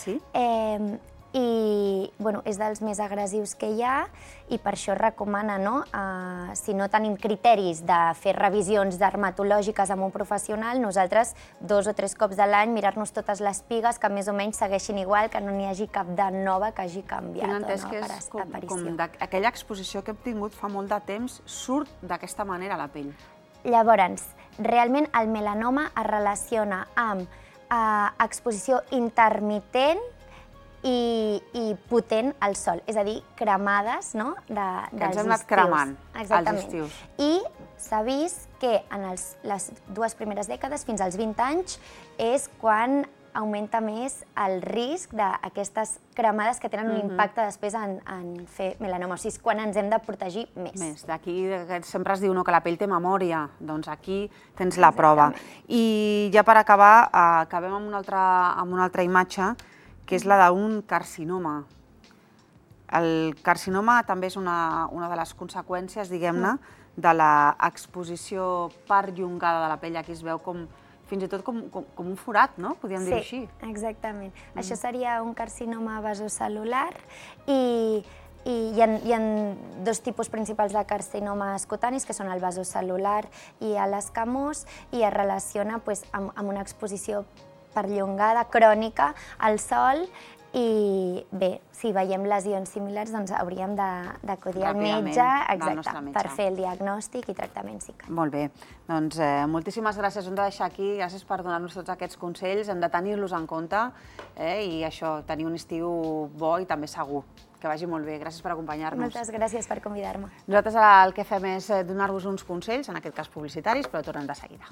[SPEAKER 6] i és dels més agressius que hi ha, i per això es recomana, si no tenim criteris de fer revisions dermatològiques amb un professional, nosaltres dos o tres cops de l'any mirar-nos totes les pigues que més o menys segueixin igual, que no n'hi hagi cap de nova que hagi canviat o no per aparició.
[SPEAKER 1] Aquella exposició que hem tingut fa molt de temps surt d'aquesta manera a la pell.
[SPEAKER 6] Llavors, realment el melanoma es relaciona amb exposició intermitent i potent al sol, és a dir, cremades dels estius.
[SPEAKER 1] Que ens hem anat cremant als estius.
[SPEAKER 6] I s'ha vist que en les dues primeres dècades, fins als vint anys, és quan augmenta més el risc d'aquestes cremades que tenen un impacte després en fer melanoma. O sigui, és quan ens hem de protegir més.
[SPEAKER 1] Més. D'aquí sempre es diu que la pell té memòria, doncs aquí tens la prova. I ja per acabar, acabem amb una altra imatge, que és la d'un carcinoma. El carcinoma també és una de les conseqüències, diguem-ne, de l'exposició perllongada de la pell. Aquí es veu com, fins i tot com un forat, no? Podríem dir així.
[SPEAKER 6] Sí, exactament. Això seria un carcinoma vasocel·lular i hi ha dos tipus principals de carcinomes cutanis, que són el vasocel·lular i l'escamós, i es relaciona amb una exposició perllongada, crònica, al sol, i bé, si veiem lesions similars, doncs hauríem d'acudir al metge per fer el diagnòstic i tractament si cal.
[SPEAKER 1] Molt bé, doncs moltíssimes gràcies. Hem de deixar aquí, gràcies per donar-nos tots aquests consells, hem de tenir-los en compte i això, tenir un estiu bo i també segur. Que vagi molt bé, gràcies per acompanyar-nos.
[SPEAKER 6] Moltes gràcies per convidar-me.
[SPEAKER 1] Nosaltres el que fem és donar-vos uns consells, en aquest cas publicitaris, però tornem de seguida.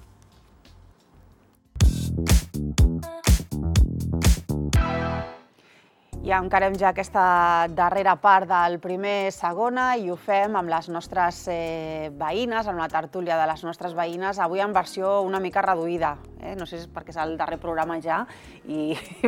[SPEAKER 1] I encarem ja aquesta darrera part del primer segona i ho fem amb les nostres veïnes, amb la tertúlia de les nostres veïnes, avui en versió una mica reduïda. No sé si és perquè és el darrer programa ja i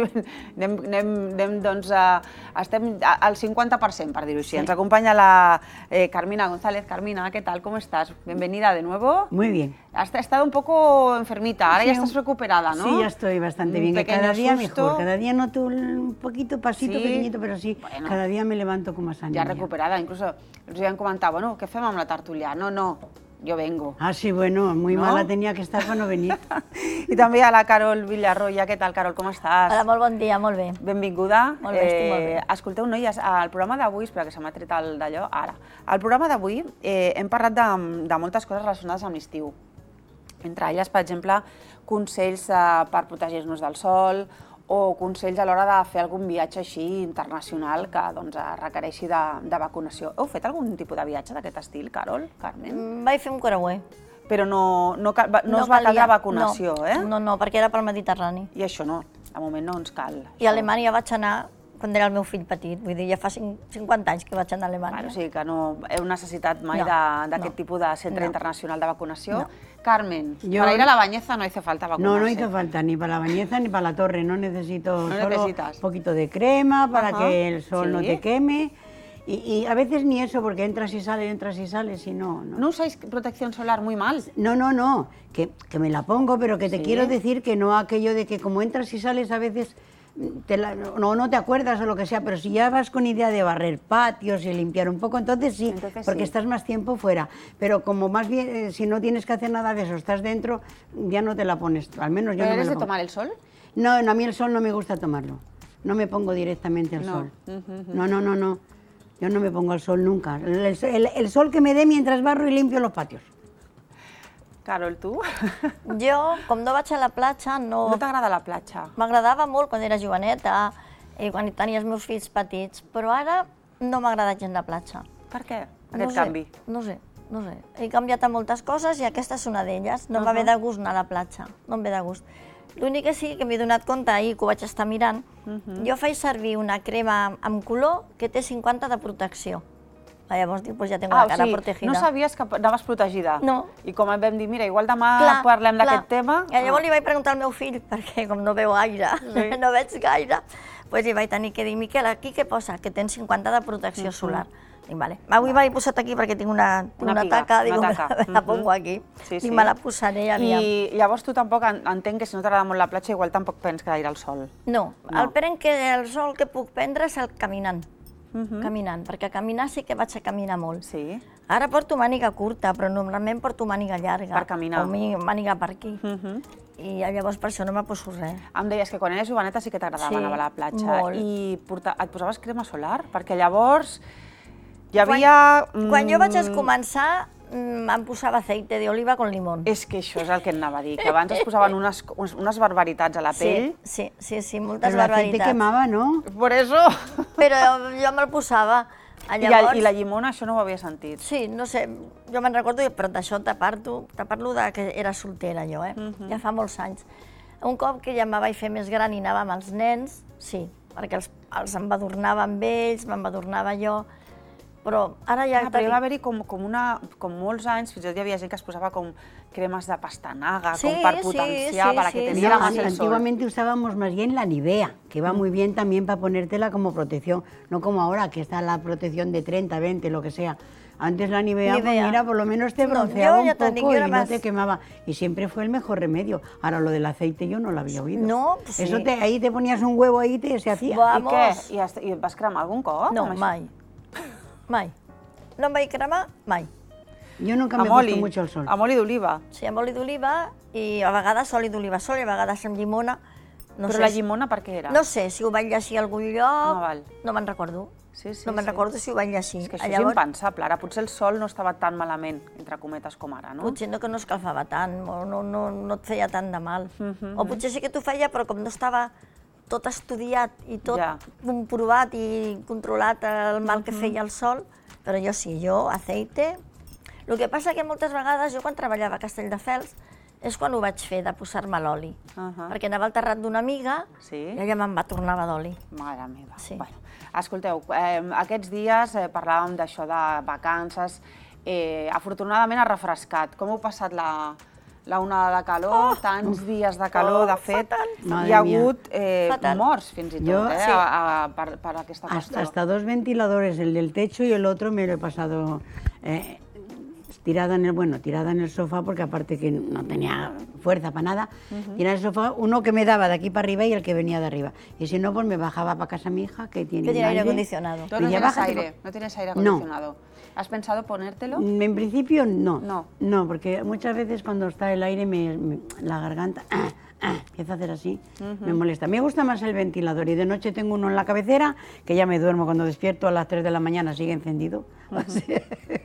[SPEAKER 1] estem al cinquanta per cent, per dir-ho així. Ens acompanya la Carmina González. Carmina, ¿qué tal? ¿Cómo estás? Bienvenida de nuevo.
[SPEAKER 7] Muy bien.
[SPEAKER 1] Has estado un poco enfermita, ahora ya estás recuperada, ¿no?
[SPEAKER 7] Sí, ya estoy bastante bien. Cada día mejor, cada día noto un poquito pasito pequeñito, pero sí, cada día me levanto con más ánimo.
[SPEAKER 1] Ya recuperada, incluso els han comentat, bueno, què fem amb la tertúlia? No, no, yo vengo.
[SPEAKER 7] Ah, sí, bueno, muy mala tenía que estar para no venir.
[SPEAKER 1] I també a la Carol Villarroya. Què tal, Carol, com estàs?
[SPEAKER 8] Hola, molt bon dia, molt bé.
[SPEAKER 1] Benvinguda.
[SPEAKER 8] Molt bé, estic molt bé.
[SPEAKER 1] Escolteu, noies, el programa d'avui, espera que se m'ha tret d'allò, ara. El programa d'avui hem parlat de moltes coses relacionades amb l'estiu. Entre elles, per exemple, consells per protegir-nos del sol o consells a l'hora de fer algun viatge així internacional que requereixi de vacunació. Heu fet algun tipus de viatge d'aquest estil, Carol, Carmen?
[SPEAKER 8] Vaig fer un creuer.
[SPEAKER 1] Però no us va caldre vacunació, eh?
[SPEAKER 8] No, no, perquè era pel Mediterrani.
[SPEAKER 1] I això no, de moment no ens cal.
[SPEAKER 8] I a Alemanya vaig anar quan era el meu fill petit, vull dir, ja fa cinquanta anys que vaig anar a Alemanya.
[SPEAKER 1] O sigui que no heu necessitat mai d'aquest tipus de centre internacional de vacunació. Carmen, para ir a la Bañeza no hace falta vacunarse.
[SPEAKER 7] No, no hizo falta ni para la Bañeza ni para la Torre, no necesito solo un poquito de crema para que el sol no te queme. Y a veces ni eso, porque entras y sales, entras y sales y no.
[SPEAKER 1] ¿No usáis protección solar muy mal?
[SPEAKER 7] No, no, no, que me la pongo, pero que te quiero decir que no aquello de que como entras y sales a veces no, no te acuerdas o lo que sea, pero si ya vas con idea de barrer patios y limpiar un poco, entonces sí, entonces porque sí. estás más tiempo fuera. Pero como más bien, eh, si no tienes que hacer nada de eso, estás dentro, ya no te la pones, al menos yo
[SPEAKER 1] ¿Pero
[SPEAKER 7] no
[SPEAKER 1] eres
[SPEAKER 7] me
[SPEAKER 1] de tomar el sol?
[SPEAKER 7] No, no, a mí el sol no me gusta tomarlo. No me pongo directamente al no. sol. Uh-huh. No, no, no, no. Yo no me pongo al sol nunca. El, el, el sol que me dé mientras barro y limpio los patios.
[SPEAKER 1] Carol, tu?
[SPEAKER 8] Jo, com no vaig a la platja, no...
[SPEAKER 1] No t'agrada la platja?
[SPEAKER 8] M'agradava molt quan era joveneta i quan tenia els meus fills petits, però ara no m'agrada gens la platja.
[SPEAKER 1] Per què, aquest
[SPEAKER 8] no sé,
[SPEAKER 1] canvi?
[SPEAKER 8] No sé, no sé. He canviat a moltes coses i aquesta és una d'elles. No uh -huh. m'ha ve de gust anar a la platja, no em ve de gust. L'únic que sí que m'he donat compte ahir, que ho vaig estar mirant, uh -huh. jo faig servir una crema amb color que té cinquanta de protecció. Llavors dic, pues ja tinc ah, la cara o sigui, protegida.
[SPEAKER 1] No sabies que anaves protegida?
[SPEAKER 8] No.
[SPEAKER 1] I com em vam dir, mira, igual demà clar, parlem d'aquest tema...
[SPEAKER 8] I llavors li vaig preguntar al meu fill, perquè com no veu gaire, sí. no veig gaire, doncs li vaig tenir que dir, Miquel, aquí què posa? Que tens cinquanta de protecció uh -huh. solar. Dic, vale. Avui me l'he posat aquí perquè tinc una, tinc una, una piga, taca, dic, una taca. Me la pongo aquí. Sí, sí. I me la posaré, aviam.
[SPEAKER 1] I llavors tu tampoc entenc que si no t'agrada molt la platja, igual tampoc prens gaire el sol.
[SPEAKER 8] No, no. el prenc que el sol que puc prendre és el caminant. Uh -huh. Caminant, perquè caminar sí que vaig a caminar molt.
[SPEAKER 1] Sí.
[SPEAKER 8] Ara porto màniga curta, però normalment porto màniga llarga.
[SPEAKER 1] Per caminar.
[SPEAKER 8] O màniga per aquí. Uh -huh. I llavors per això no me poso res.
[SPEAKER 1] Em deies que quan eres joveneta sí que t'agradava
[SPEAKER 8] sí,
[SPEAKER 1] anar a la platja.
[SPEAKER 8] Molt.
[SPEAKER 1] I porta, et posaves crema solar? Perquè llavors hi havia...
[SPEAKER 8] Quan, quan jo vaig començar, em posava aceite d'oliva con limón.
[SPEAKER 1] És que això és el que et anava a dir, que abans es posaven unes, unes barbaritats a la pell.
[SPEAKER 8] Sí, sí, sí, moltes
[SPEAKER 7] Però
[SPEAKER 8] barbaritats.
[SPEAKER 7] Però l'aceite quemava, no?
[SPEAKER 1] Por eso.
[SPEAKER 8] Però jo me'l posava.
[SPEAKER 1] Llavors... I, I la llimona, això no ho havia sentit.
[SPEAKER 8] Sí, no sé, jo me'n recordo, però d'això te parlo, te parlo de que era soltera jo, eh? Uh -huh. Ja fa molts anys. Un cop que ja me vaig fer més gran i anava amb els nens, sí, perquè els, els embadornava amb ells, m'embadornava jo, però ara ja...
[SPEAKER 1] Ah, però hi va haver-hi com, com, una, com molts anys, fins i tot hi havia gent que es posava com cremes de pastanaga,
[SPEAKER 8] sí,
[SPEAKER 1] com per potenciar,
[SPEAKER 8] sí,
[SPEAKER 1] para
[SPEAKER 8] sí,
[SPEAKER 1] que
[SPEAKER 8] sí,
[SPEAKER 1] te diera
[SPEAKER 7] no,
[SPEAKER 1] más el sol.
[SPEAKER 7] Antiguamente usábamos más bien la Nivea, que va muy bien también para ponértela como protección, no como ahora, que está la protección de treinta, veinte, lo que sea. Antes la Nivea,
[SPEAKER 8] Nivea.
[SPEAKER 7] Pues mira, por lo menos te bronceaba
[SPEAKER 8] no,
[SPEAKER 7] un poco
[SPEAKER 8] digo,
[SPEAKER 7] y no
[SPEAKER 8] más...
[SPEAKER 7] te quemaba. Y siempre fue el mejor remedio. Ahora lo del aceite yo no lo había oído.
[SPEAKER 8] No, pues
[SPEAKER 7] Eso
[SPEAKER 8] sí.
[SPEAKER 7] te, ahí te ponías un huevo ahí y te, se hacía.
[SPEAKER 8] Vamos.
[SPEAKER 1] I què? I, has, I et vas cremar algun cop?
[SPEAKER 8] No, mai. Mai. No em vaig cremar mai.
[SPEAKER 7] Yo nunca me he puesto mucho el sol.
[SPEAKER 1] Amb oli d'oliva?
[SPEAKER 8] Sí, amb oli d'oliva i a vegades oli d'oliva sol i a vegades amb llimona.
[SPEAKER 1] No Però sé, la llimona per què era?
[SPEAKER 8] No sé, si ho vaig llegir a algun lloc,
[SPEAKER 1] no, val.
[SPEAKER 8] no me'n recordo.
[SPEAKER 1] Sí, sí,
[SPEAKER 8] no me'n
[SPEAKER 1] sí.
[SPEAKER 8] recordo si ho vaig llegir.
[SPEAKER 1] És que això Llavors... és impensable. Ara potser el sol no estava tan malament, entre cometes, com ara, no?
[SPEAKER 8] Potser no que no escalfava tant, o no, no, no et feia tant de mal. Uh -huh. O potser sí que t'ho feia, però com no estava tot estudiat i tot ja. comprovat i controlat el mal uh -huh. que feia el sol, però jo sí, jo, aceite... El que passa que moltes vegades, jo quan treballava a Castelldefels, és quan ho vaig fer, de posar-me l'oli. Uh -huh. Perquè anava al terrat d'una amiga sí. i ella me'n va tornar d'oli.
[SPEAKER 1] Mare meva. Sí. Bueno, escolteu, eh, aquests dies eh, parlàvem d'això de vacances. Eh, afortunadament ha refrescat. Com heu passat la, la onada de calor? Oh, Tants uf, dies de calor, oh, de fet. Fatal. Hi ha hagut eh, morts fins i tot Yo, eh, sí. a, a, per, per aquesta qüestió.
[SPEAKER 7] Hasta, hasta dos ventiladores, el del techo y el otro me lo he pasado... Eh, tirada en el bueno, tirada en el sofá, porque aparte que no tenía fuerza para nada, uh-huh. tirada en el sofá, uno que me daba de aquí para arriba y el que venía de arriba. Y si no, pues me bajaba para casa mi hija, que tiene,
[SPEAKER 8] ¿Qué tiene aire acondicionado.
[SPEAKER 1] ¿Tú no tienes aire? ¿No tienes aire acondicionado? No. ¿Has pensado ponértelo?
[SPEAKER 7] En principio no.
[SPEAKER 1] No.
[SPEAKER 7] No, porque muchas veces cuando está el aire, me, me, la garganta empieza a hacer así, uh-huh. me molesta. Me gusta más el ventilador y de noche tengo uno en la cabecera, que ya me duermo cuando despierto a las tres de la mañana, sigue encendido. Uh-huh. O sea,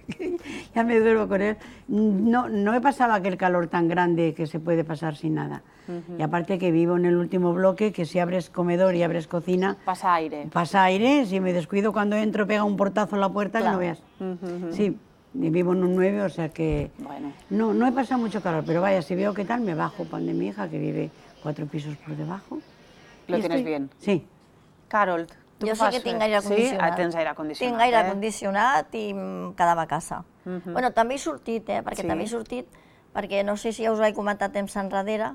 [SPEAKER 7] ya me duermo con él. No, no me pasaba aquel calor tan grande que se puede pasar sin nada. Uh-huh. Y aparte que vivo en el último bloque, que si abres comedor y abres cocina...
[SPEAKER 1] Pasa aire.
[SPEAKER 7] Pasa aire, si me descuido cuando entro pega un portazo en la puerta, claro. Que no veas. Uh-huh. Sí. Vivo en un nueve, o sea que bueno. no, no he pasado mucho calor, pero vaya, si veo qué tal, me bajo pan de mi hija, que vive cuatro pisos por debajo.
[SPEAKER 1] ¿Lo tienes estoy... bien?
[SPEAKER 7] Sí.
[SPEAKER 1] Carol, tu
[SPEAKER 8] jo sí que tinc aire acondicionat.
[SPEAKER 1] Sí? Tens aire acondicionat,
[SPEAKER 8] Tinc aire
[SPEAKER 1] eh?
[SPEAKER 8] acondicionat i quedava a casa. Uh -huh. Bueno, també he sortit, eh, perquè sí. també he sortit, perquè no sé si ja us ho he comentat temps enrere,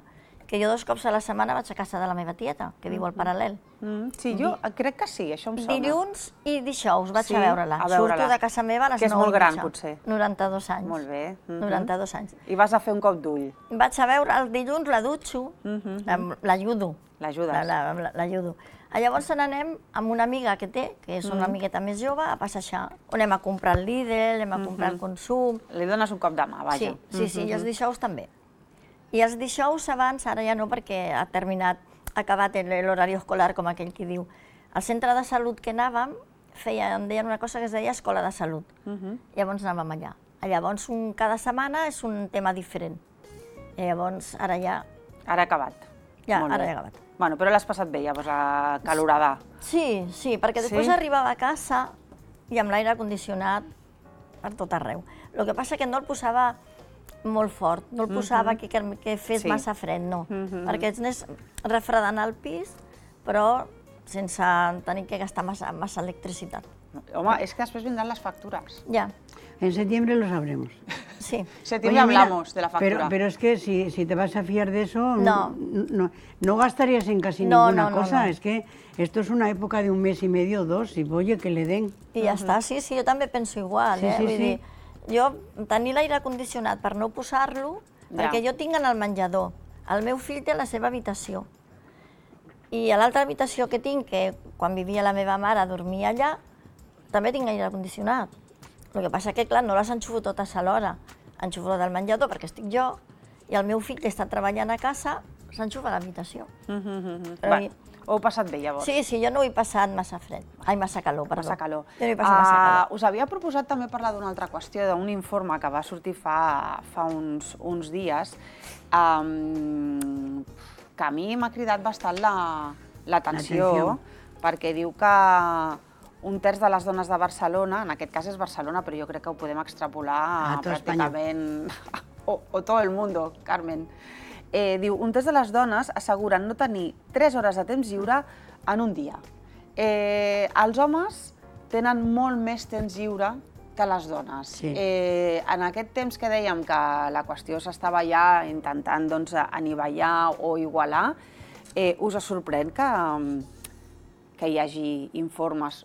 [SPEAKER 8] que jo dos cops a la setmana vaig a casa de la meva tieta, que viu al Paral·lel.
[SPEAKER 1] Sí, jo crec que sí, això em sona.
[SPEAKER 8] Dilluns i dijous vaig a veure-la. Surto de casa meva a les nou i mitja.
[SPEAKER 1] Que és molt gran, potser.
[SPEAKER 8] noranta-dos anys.
[SPEAKER 1] Molt bé.
[SPEAKER 8] noranta-dos anys.
[SPEAKER 1] I vas a fer un cop d'ull.
[SPEAKER 8] Vaig a veure el dilluns, la dutxo, l'ajudo.
[SPEAKER 1] L'ajudes.
[SPEAKER 8] L'ajudo. Llavors n'anem amb una amiga que té, que és una amigueta més jove, a passejar. Anem a comprar el Lidl, anem a comprar el Consum.
[SPEAKER 1] Li dones un cop de mà, vaja.
[SPEAKER 8] Sí, sí, i els dijous també. I els dijous abans, ara ja no, perquè ha terminat, ha acabat l'horari escolar, com aquell qui diu. Al centre de salut que anàvem, feien, deien una cosa que es deia Escola de Salut. Llavors anàvem allà. Llavors, cada setmana és un tema diferent. Llavors, ara ja...
[SPEAKER 1] Ara ha acabat.
[SPEAKER 8] Ja, ara ja ha acabat.
[SPEAKER 1] Bueno, però l'has passat bé, llavors, a calorada.
[SPEAKER 8] Sí, sí, perquè després arribava a casa i amb l'aire condicionat per tot arreu. El que passa que no el posava molt fort, no el posava que fes massa fred, no. Perquè anés refredant el pis, però sense tenir que gastar massa electricitat.
[SPEAKER 1] Home, és que després vindran les factures.
[SPEAKER 8] Ja.
[SPEAKER 7] En septiembre lo sabremos.
[SPEAKER 8] Sí.
[SPEAKER 1] En septiembre hablamos de la factura.
[SPEAKER 7] Pero es que si te vas a fiar de eso,
[SPEAKER 8] no
[SPEAKER 7] no gastarías en casi ninguna cosa. Es que esto es una época de un mes y medio o dos, y oye, que le den.
[SPEAKER 8] I ja està, sí, sí, jo també penso igual. Vull dir, jo tenir l'aire condicionat per no posar-lo, perquè jo tinc en el menjador. El meu fill té la seva habitació. I a l'altra habitació que tinc, que quan vivia la meva mare dormia allà, també tinc aire condicionat. El que passa que, clar, no les enxufo totes alhora. Enxufo la del menjador perquè estic jo, i el meu fill, que està treballant a casa, s'enxufa a l'habitació.
[SPEAKER 1] Ho heu passat bé, llavors?
[SPEAKER 8] Sí, sí, jo no ho he passat massa fred. Ai, massa calor, perdó.
[SPEAKER 1] Massa calor.
[SPEAKER 8] Jo no he passat massa calor.
[SPEAKER 1] Us havia proposat també parlar d'una altra qüestió, d'un informe que va sortir fa uns dies, que a mi m'ha cridat bastant l'atenció, perquè diu que un terç de les dones de Barcelona, en aquest cas és Barcelona, però jo crec que ho podem extrapolar pràcticament o tot el món, Carmen. Diu, un terç de les dones asseguren no tenir tres hores de temps lliure en un dia. Els homes tenen molt més temps lliure que les dones. En aquest temps que dèiem que la qüestió s'estava ja intentant anivellar o igualar, us sorprèn que hi hagi informes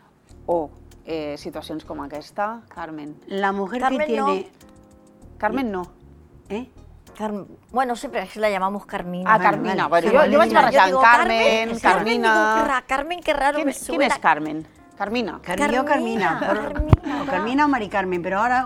[SPEAKER 1] o situacions com aquesta, Carmen?
[SPEAKER 7] La mujer que tiene...
[SPEAKER 1] Carmen no.
[SPEAKER 7] ¿Eh?
[SPEAKER 8] Bueno, siempre la llamamos Carmina.
[SPEAKER 1] Ah, Carmina. Jo vaig barrejant Carmen, Carmina...
[SPEAKER 8] Carmen, que raro me suena.
[SPEAKER 1] ¿Quién es Carmen? Carmina.
[SPEAKER 7] Yo Carmina. O Carmina o Mari Carmen, pero ahora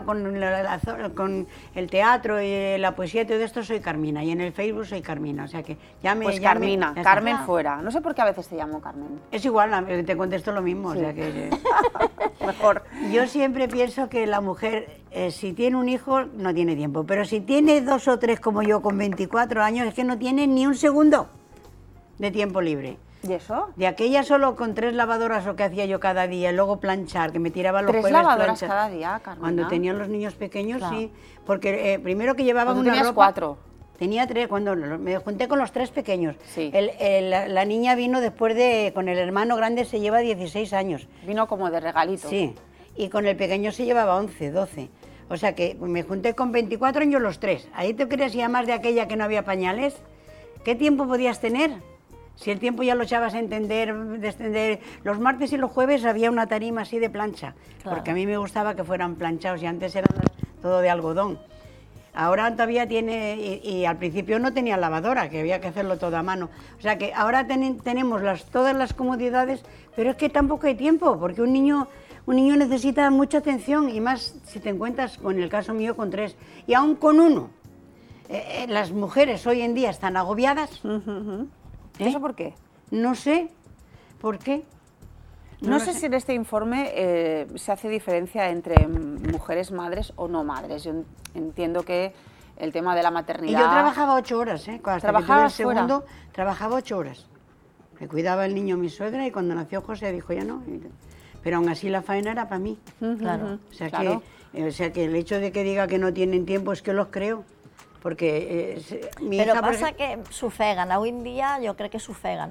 [SPEAKER 7] con el teatro y la poesía y todo esto soy Carmina, y en el Facebook soy Carmina, o sea que ya me...
[SPEAKER 1] Pues Carmina, Carmen fuera. No sé por qué a veces te llamo Carmen.
[SPEAKER 7] Es igual, te contesto lo mismo, o sea que...
[SPEAKER 1] Mejor.
[SPEAKER 7] Yo siempre pienso que la mujer, si tiene un hijo, no tiene tiempo, pero si tiene dos o tres como yo con veinticuatro años, es que no tiene ni un segundo de tiempo libre.
[SPEAKER 1] ¿Y eso?
[SPEAKER 7] De aquella solo con tres lavadoras lo que hacía yo cada día, y luego planchar, que me tiraba los jueves
[SPEAKER 1] ¿Tres lavadoras cada día, Carmena?
[SPEAKER 7] Cuando tenían los niños pequeños, sí. Porque eh, primero que llevaban una ropa...
[SPEAKER 1] tenías cuatro?
[SPEAKER 7] Tenía tres, cuando me junté con los tres pequeños. Sí. El, el, la, la niña vino después de... Con el hermano grande se lleva dieciséis años.
[SPEAKER 1] Vino como de regalito.
[SPEAKER 7] Sí. Y con el pequeño se llevaba once, doce. O sea que me junté con veinticuatro años los tres. ¿Ahí te crees ya más de aquella que no había pañales? ¿Qué tiempo podías tener? Si el tiempo ya lo echabas a entender, de extender. Los martes y los jueves había una tarima así de plancha, claro. Porque a mí me gustaba que fueran planchados y antes eran todo de algodón. Ahora todavía tiene, y, y al principio no tenía lavadora, que había que hacerlo todo a mano. O sea que ahora ten, tenemos las, todas las comodidades, pero es que tampoco hay tiempo, porque un niño, un niño necesita mucha atención, y más si te encuentras, con el caso mío, con tres, y aún con uno. Eh, eh, las mujeres hoy en día están agobiadas.
[SPEAKER 1] Uh-huh. ¿Eh? ¿Eso por qué?
[SPEAKER 7] No sé por qué.
[SPEAKER 1] No, no sé, sé si en este informe eh, se hace diferencia entre mujeres madres o no madres. Yo entiendo que el tema de la maternidad...
[SPEAKER 7] Y yo trabajaba ocho horas, ¿eh? Cuando
[SPEAKER 1] ¿Trabajaba
[SPEAKER 7] el segundo, trabajaba ocho horas. Me cuidaba el niño mi suegra, y cuando nació José dijo ya no. Pero aún así la faena era para mí.
[SPEAKER 8] Uh-huh. Claro.
[SPEAKER 7] O sea,
[SPEAKER 1] claro.
[SPEAKER 7] Que, o sea que el hecho de que diga que no tienen tiempo es que los creo. Porque eh, mi
[SPEAKER 8] Però
[SPEAKER 7] hija,
[SPEAKER 8] passa
[SPEAKER 7] por...
[SPEAKER 8] que s'ofeguen, avui en dia jo crec que s'ofeguen.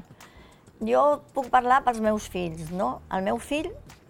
[SPEAKER 8] Jo puc parlar pels meus fills, no? El meu fill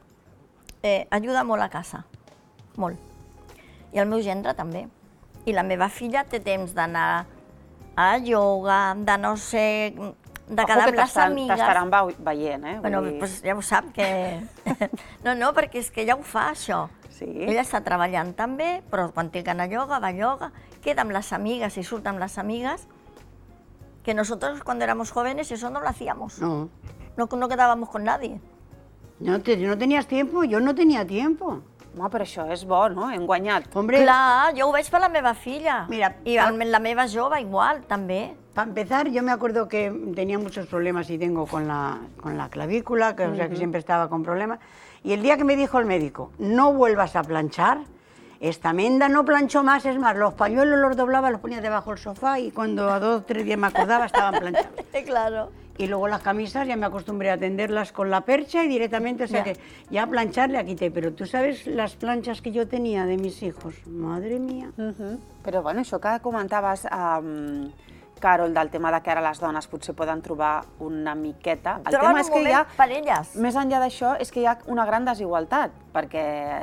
[SPEAKER 8] eh, ajuda molt a casa, molt. I el meu gendre també. I la meva filla té temps d'anar a ioga, de no sé, de quedar amb les amigues.
[SPEAKER 1] T'estaran veient, eh?
[SPEAKER 8] Bueno, doncs ja ho sap que... No, no, perquè és que ja ho fa, això.
[SPEAKER 1] Sí.
[SPEAKER 8] Ella està treballant també, però quan té que anar a ioga, va a ioga, queda amb les amigues i surt amb les amigues, que nosotros cuando éramos jóvenes eso no lo hacíamos.
[SPEAKER 7] No.
[SPEAKER 8] No, no quedábamos con nadie.
[SPEAKER 7] No, te, no tenías tiempo, yo no tenía tiempo.
[SPEAKER 1] Home, però això és bo, no? Hem guanyat.
[SPEAKER 7] Hombre,
[SPEAKER 8] Clar, jo ho veig per la meva filla.
[SPEAKER 7] Mira,
[SPEAKER 8] I la meva jove igual, també.
[SPEAKER 7] para empezar, yo me acuerdo que tenía muchos problemas y tengo con la, con la clavícula, que, uh-huh. o sea que siempre estaba con problemas. Y el día que me dijo el médico, no vuelvas a planchar, esta menda no planchó más, es más, los pañuelos los doblaba, los ponía debajo del sofá y cuando a dos o tres días me acordaba estaban planchados.
[SPEAKER 8] Claro.
[SPEAKER 7] Y luego las camisas ya me acostumbré a tenderlas con la percha y directamente, o sea ya. que ya a planchar le quité. Pero tú sabes las planchas que yo tenía de mis hijos, madre mía.
[SPEAKER 1] Uh-huh. Però bueno, això que comentaves, um, Carol, del tema de que ara les dones potser poden trobar una miqueta... El
[SPEAKER 8] Troben
[SPEAKER 1] tema és
[SPEAKER 8] un
[SPEAKER 1] que hi ha,
[SPEAKER 8] moment per elles.
[SPEAKER 1] Més enllà d'això, és que hi ha una gran desigualtat, perquè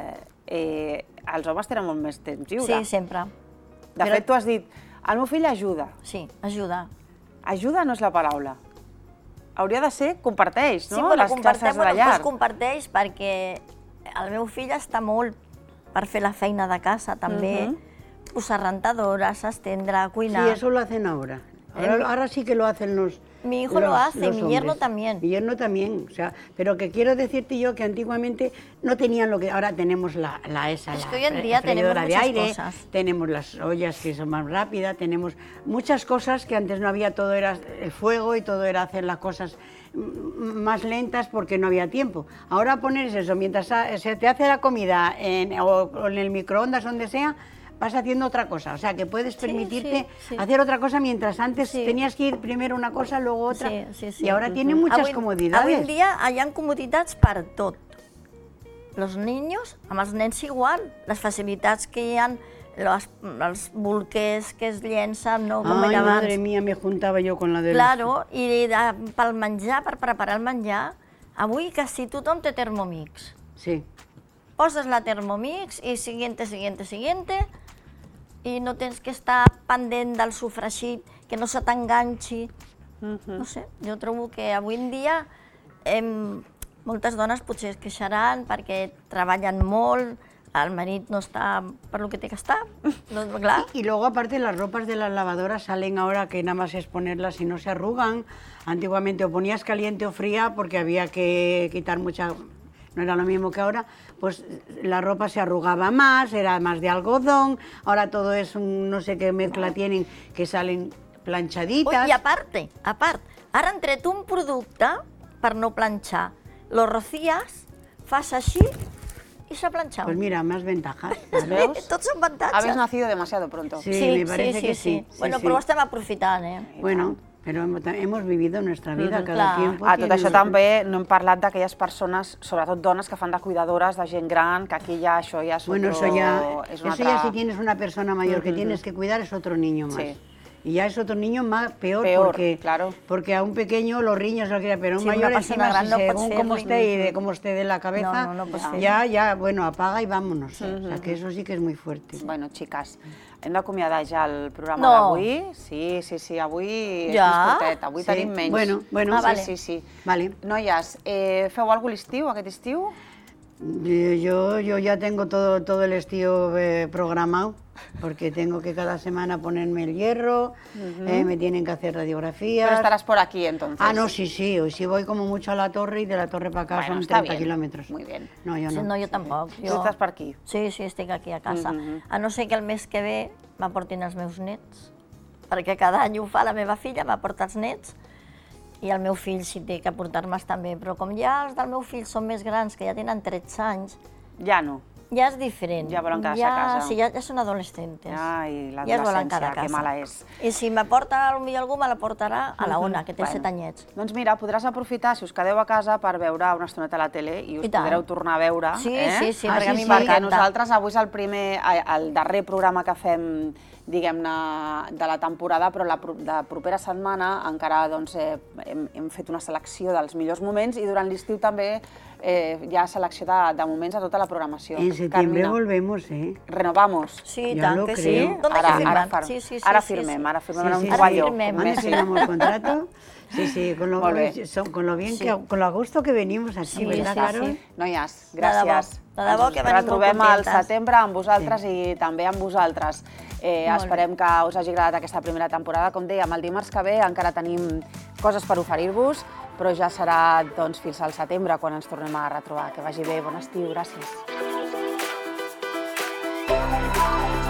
[SPEAKER 1] eh, els homes tenen molt més temps lliure.
[SPEAKER 8] Sí, sempre.
[SPEAKER 1] De Però... fet, tu has dit, el meu fill ajuda.
[SPEAKER 8] Sí, ajuda.
[SPEAKER 1] Ajuda no és la paraula. Hauria de ser comparteix, no?
[SPEAKER 8] Sí, però
[SPEAKER 1] les classes de la llar.
[SPEAKER 8] Doncs comparteix perquè el meu fill està molt per fer la feina de casa també, uh-huh. posar rentadores, estendre, cuinar.
[SPEAKER 7] Sí, eso lo hacen ahora. Ahora, eh, ahora sí que lo hacen los
[SPEAKER 8] Mi hijo
[SPEAKER 7] los,
[SPEAKER 8] lo hace,
[SPEAKER 7] los
[SPEAKER 8] mi yerno
[SPEAKER 7] hombres.
[SPEAKER 8] también.
[SPEAKER 7] Mi yerno también, o sea, pero que quiero decirte yo que antiguamente no tenían lo que ahora tenemos la, la esa,
[SPEAKER 8] es
[SPEAKER 7] la
[SPEAKER 8] que hoy en día
[SPEAKER 7] freidora
[SPEAKER 8] tenemos
[SPEAKER 7] de
[SPEAKER 8] muchas
[SPEAKER 7] aire,
[SPEAKER 8] cosas.
[SPEAKER 7] Tenemos las ollas que son más rápidas, tenemos muchas cosas que antes no había, todo era el fuego y todo era hacer las cosas más lentas porque no había tiempo. Ahora pones eso, mientras se te hace la comida en, o en el microondas, donde sea, vas haciendo otra cosa, o sea que puedes permitirte sí, sí, sí. hacer otra cosa mientras antes sí. tenías que ir primero una cosa, luego otra, sí, sí, sí. y ahora uh-huh. tiene muchas avui, comodidades.
[SPEAKER 8] Avui en dia hi ha comoditats per tot. Los niños, amb els nens igual, les facilitats que hi ha, los, els bolquers que es llencen, no com
[SPEAKER 7] Ay,
[SPEAKER 8] era abans.
[SPEAKER 7] madre mía, me juntava jo con la de
[SPEAKER 8] Claro, los... i de, pel menjar, per preparar el menjar, avui quasi tothom té Thermomix.
[SPEAKER 7] Sí.
[SPEAKER 8] Poses la Thermomix i siguiente, siguiente, siguiente, i no tens que estar pendent del sofregit, que no se t'enganxi. Uh-huh. No sé, jo trobo que avui en dia em, moltes dones potser es queixaran perquè treballen molt, el marit no está por lo que tiene que estar, no, claro.
[SPEAKER 7] Y, y luego aparte las ropas de las lavadoras salen ahora que nada más es ponerlas y no se arrugan. Antiguamente o ponías caliente o fría porque había que quitar mucha... No era lo mismo que ahora, pues la ropa se arrugaba más, era más de algodón, ahora todo es un no sé qué mezcla tienen, que salen planchaditas.
[SPEAKER 8] Ui, I a parte, a part, ara han tret un producte per no planxar. Lo rocías, fas així y se ha planchado.
[SPEAKER 7] Pues mira, más ventajas.
[SPEAKER 8] Sí, tots són avantatges.
[SPEAKER 1] Habéis nacido demasiado pronto.
[SPEAKER 7] Sí, sí me parece
[SPEAKER 8] sí,
[SPEAKER 7] que
[SPEAKER 8] sí.
[SPEAKER 7] sí.
[SPEAKER 8] sí bueno,
[SPEAKER 7] sí,
[SPEAKER 8] però
[SPEAKER 7] sí.
[SPEAKER 8] estem aprofitant, eh?
[SPEAKER 7] Bueno, però hemos, hemos vivido nuestra vida, mm-hmm, cada
[SPEAKER 8] clar.
[SPEAKER 7] tiempo.
[SPEAKER 1] A tot això també no hem parlat d'aquelles persones, sobretot dones, que fan de cuidadores de gent gran, que aquí ja això ja és
[SPEAKER 7] bueno,
[SPEAKER 1] otro...
[SPEAKER 7] Eso ya,
[SPEAKER 1] és
[SPEAKER 7] eso
[SPEAKER 1] altra...
[SPEAKER 7] ya si tienes una persona mayor mm-hmm. que tienes que cuidar es otro niño más. Sí. Y ya es otro niño más peor,
[SPEAKER 1] peor
[SPEAKER 7] porque,
[SPEAKER 1] claro.
[SPEAKER 7] porque a un pequeño los riños lo quieren, pero a un
[SPEAKER 8] sí,
[SPEAKER 7] mayor encima, si
[SPEAKER 8] no
[SPEAKER 7] según cómo esté y de cómo esté de la cabeza,
[SPEAKER 8] no, no, no
[SPEAKER 7] ya, ya, bueno, apaga y vámonos. Uh-huh. O sea, que eso sí que es muy fuerte.
[SPEAKER 1] Bueno, xiques, hem d'acomiadar ja el programa
[SPEAKER 8] no.
[SPEAKER 1] d'avui. Sí, sí, sí, avui
[SPEAKER 8] ja?
[SPEAKER 1] és més curtet, avui
[SPEAKER 7] sí.
[SPEAKER 1] tenim menys.
[SPEAKER 7] Bueno, bueno.
[SPEAKER 8] Ah,
[SPEAKER 1] sí,
[SPEAKER 8] vale.
[SPEAKER 1] sí, sí.
[SPEAKER 7] Vale.
[SPEAKER 1] Noies, eh, feu alguna cosa a l'estiu, aquest estiu?
[SPEAKER 7] Yo, yo ya tengo todo, todo el estío eh, programado, porque tengo que cada semana ponerme el hierro, uh-huh. eh, me tienen que hacer radiografías.
[SPEAKER 1] Pero estarás por aquí entonces.
[SPEAKER 7] Ah, no, sí, sí, hoy sí voy como mucho a la torre y de la torre para acá
[SPEAKER 1] bueno,
[SPEAKER 7] son treinta
[SPEAKER 1] bien.
[SPEAKER 7] kilómetros.
[SPEAKER 1] Muy bien.
[SPEAKER 7] No, yo no.
[SPEAKER 8] Sí, no, jo tampoc.
[SPEAKER 1] Jo... Tu estàs per aquí?
[SPEAKER 8] Sí, sí, estic aquí a casa.
[SPEAKER 1] Uh-huh.
[SPEAKER 8] A no ser que el mes que ve m'aportin els meus nets, perquè cada any ho fa la meva filla, m'aporta els nets, i el meu fill sí té que portar-me'ls també, però com ja els del meu fill són més grans, que ja tenen tretze anys,
[SPEAKER 1] ja no.
[SPEAKER 8] Ja és diferent.
[SPEAKER 1] Ja volen quedar-se
[SPEAKER 8] ja,
[SPEAKER 1] a casa.
[SPEAKER 8] Sí, ja, ja són adolescentes.
[SPEAKER 1] Ai,
[SPEAKER 8] l'adolescència,
[SPEAKER 1] ja que mala és.
[SPEAKER 8] I si m'aporta potser algú, me la portarà a la Ona, que té
[SPEAKER 1] bueno.
[SPEAKER 8] set anyets.
[SPEAKER 1] Doncs mira, podràs aprofitar, si us quedeu a casa, per veure una estoneta a la tele i us I podreu tornar a veure.
[SPEAKER 8] Sí,
[SPEAKER 1] eh?
[SPEAKER 8] sí, sí,
[SPEAKER 1] ah,
[SPEAKER 8] perquè
[SPEAKER 1] sí,
[SPEAKER 8] a mi
[SPEAKER 1] sí,
[SPEAKER 8] m'encanta.
[SPEAKER 1] Perquè nosaltres avui és el primer, el darrer programa que fem, diguem-ne, de la temporada, però la de propera setmana encara doncs, eh, hem, hem fet una selecció dels millors moments i durant l'estiu també hi ha selecció de moments a tota la programació.
[SPEAKER 7] En septiembre volvemos, ¿eh?
[SPEAKER 1] Renovamos.
[SPEAKER 8] Sí, tant que sí.
[SPEAKER 1] Ara firmem, ara firmem en un guayo.
[SPEAKER 7] Ahora firmamos el contrato. Sí, sí, con lo, con lo bien, sí. que, con lo a gusto que venimos aquí,
[SPEAKER 1] sí,
[SPEAKER 7] ¿verdad,
[SPEAKER 1] sí,
[SPEAKER 7] Carol?
[SPEAKER 1] Sí. Noies, gràcies.
[SPEAKER 8] De debò que venim molt contentes.
[SPEAKER 1] Retrobem al setembre amb vosaltres sí. i també amb vosaltres. Eh, esperem que us hagi agradat aquesta primera temporada. Com dèiem, el dimarts que ve encara tenim coses per oferir-vos, però ja serà doncs, fins al setembre quan ens tornem a retrobar. Que vagi bé, bon estiu, gràcies.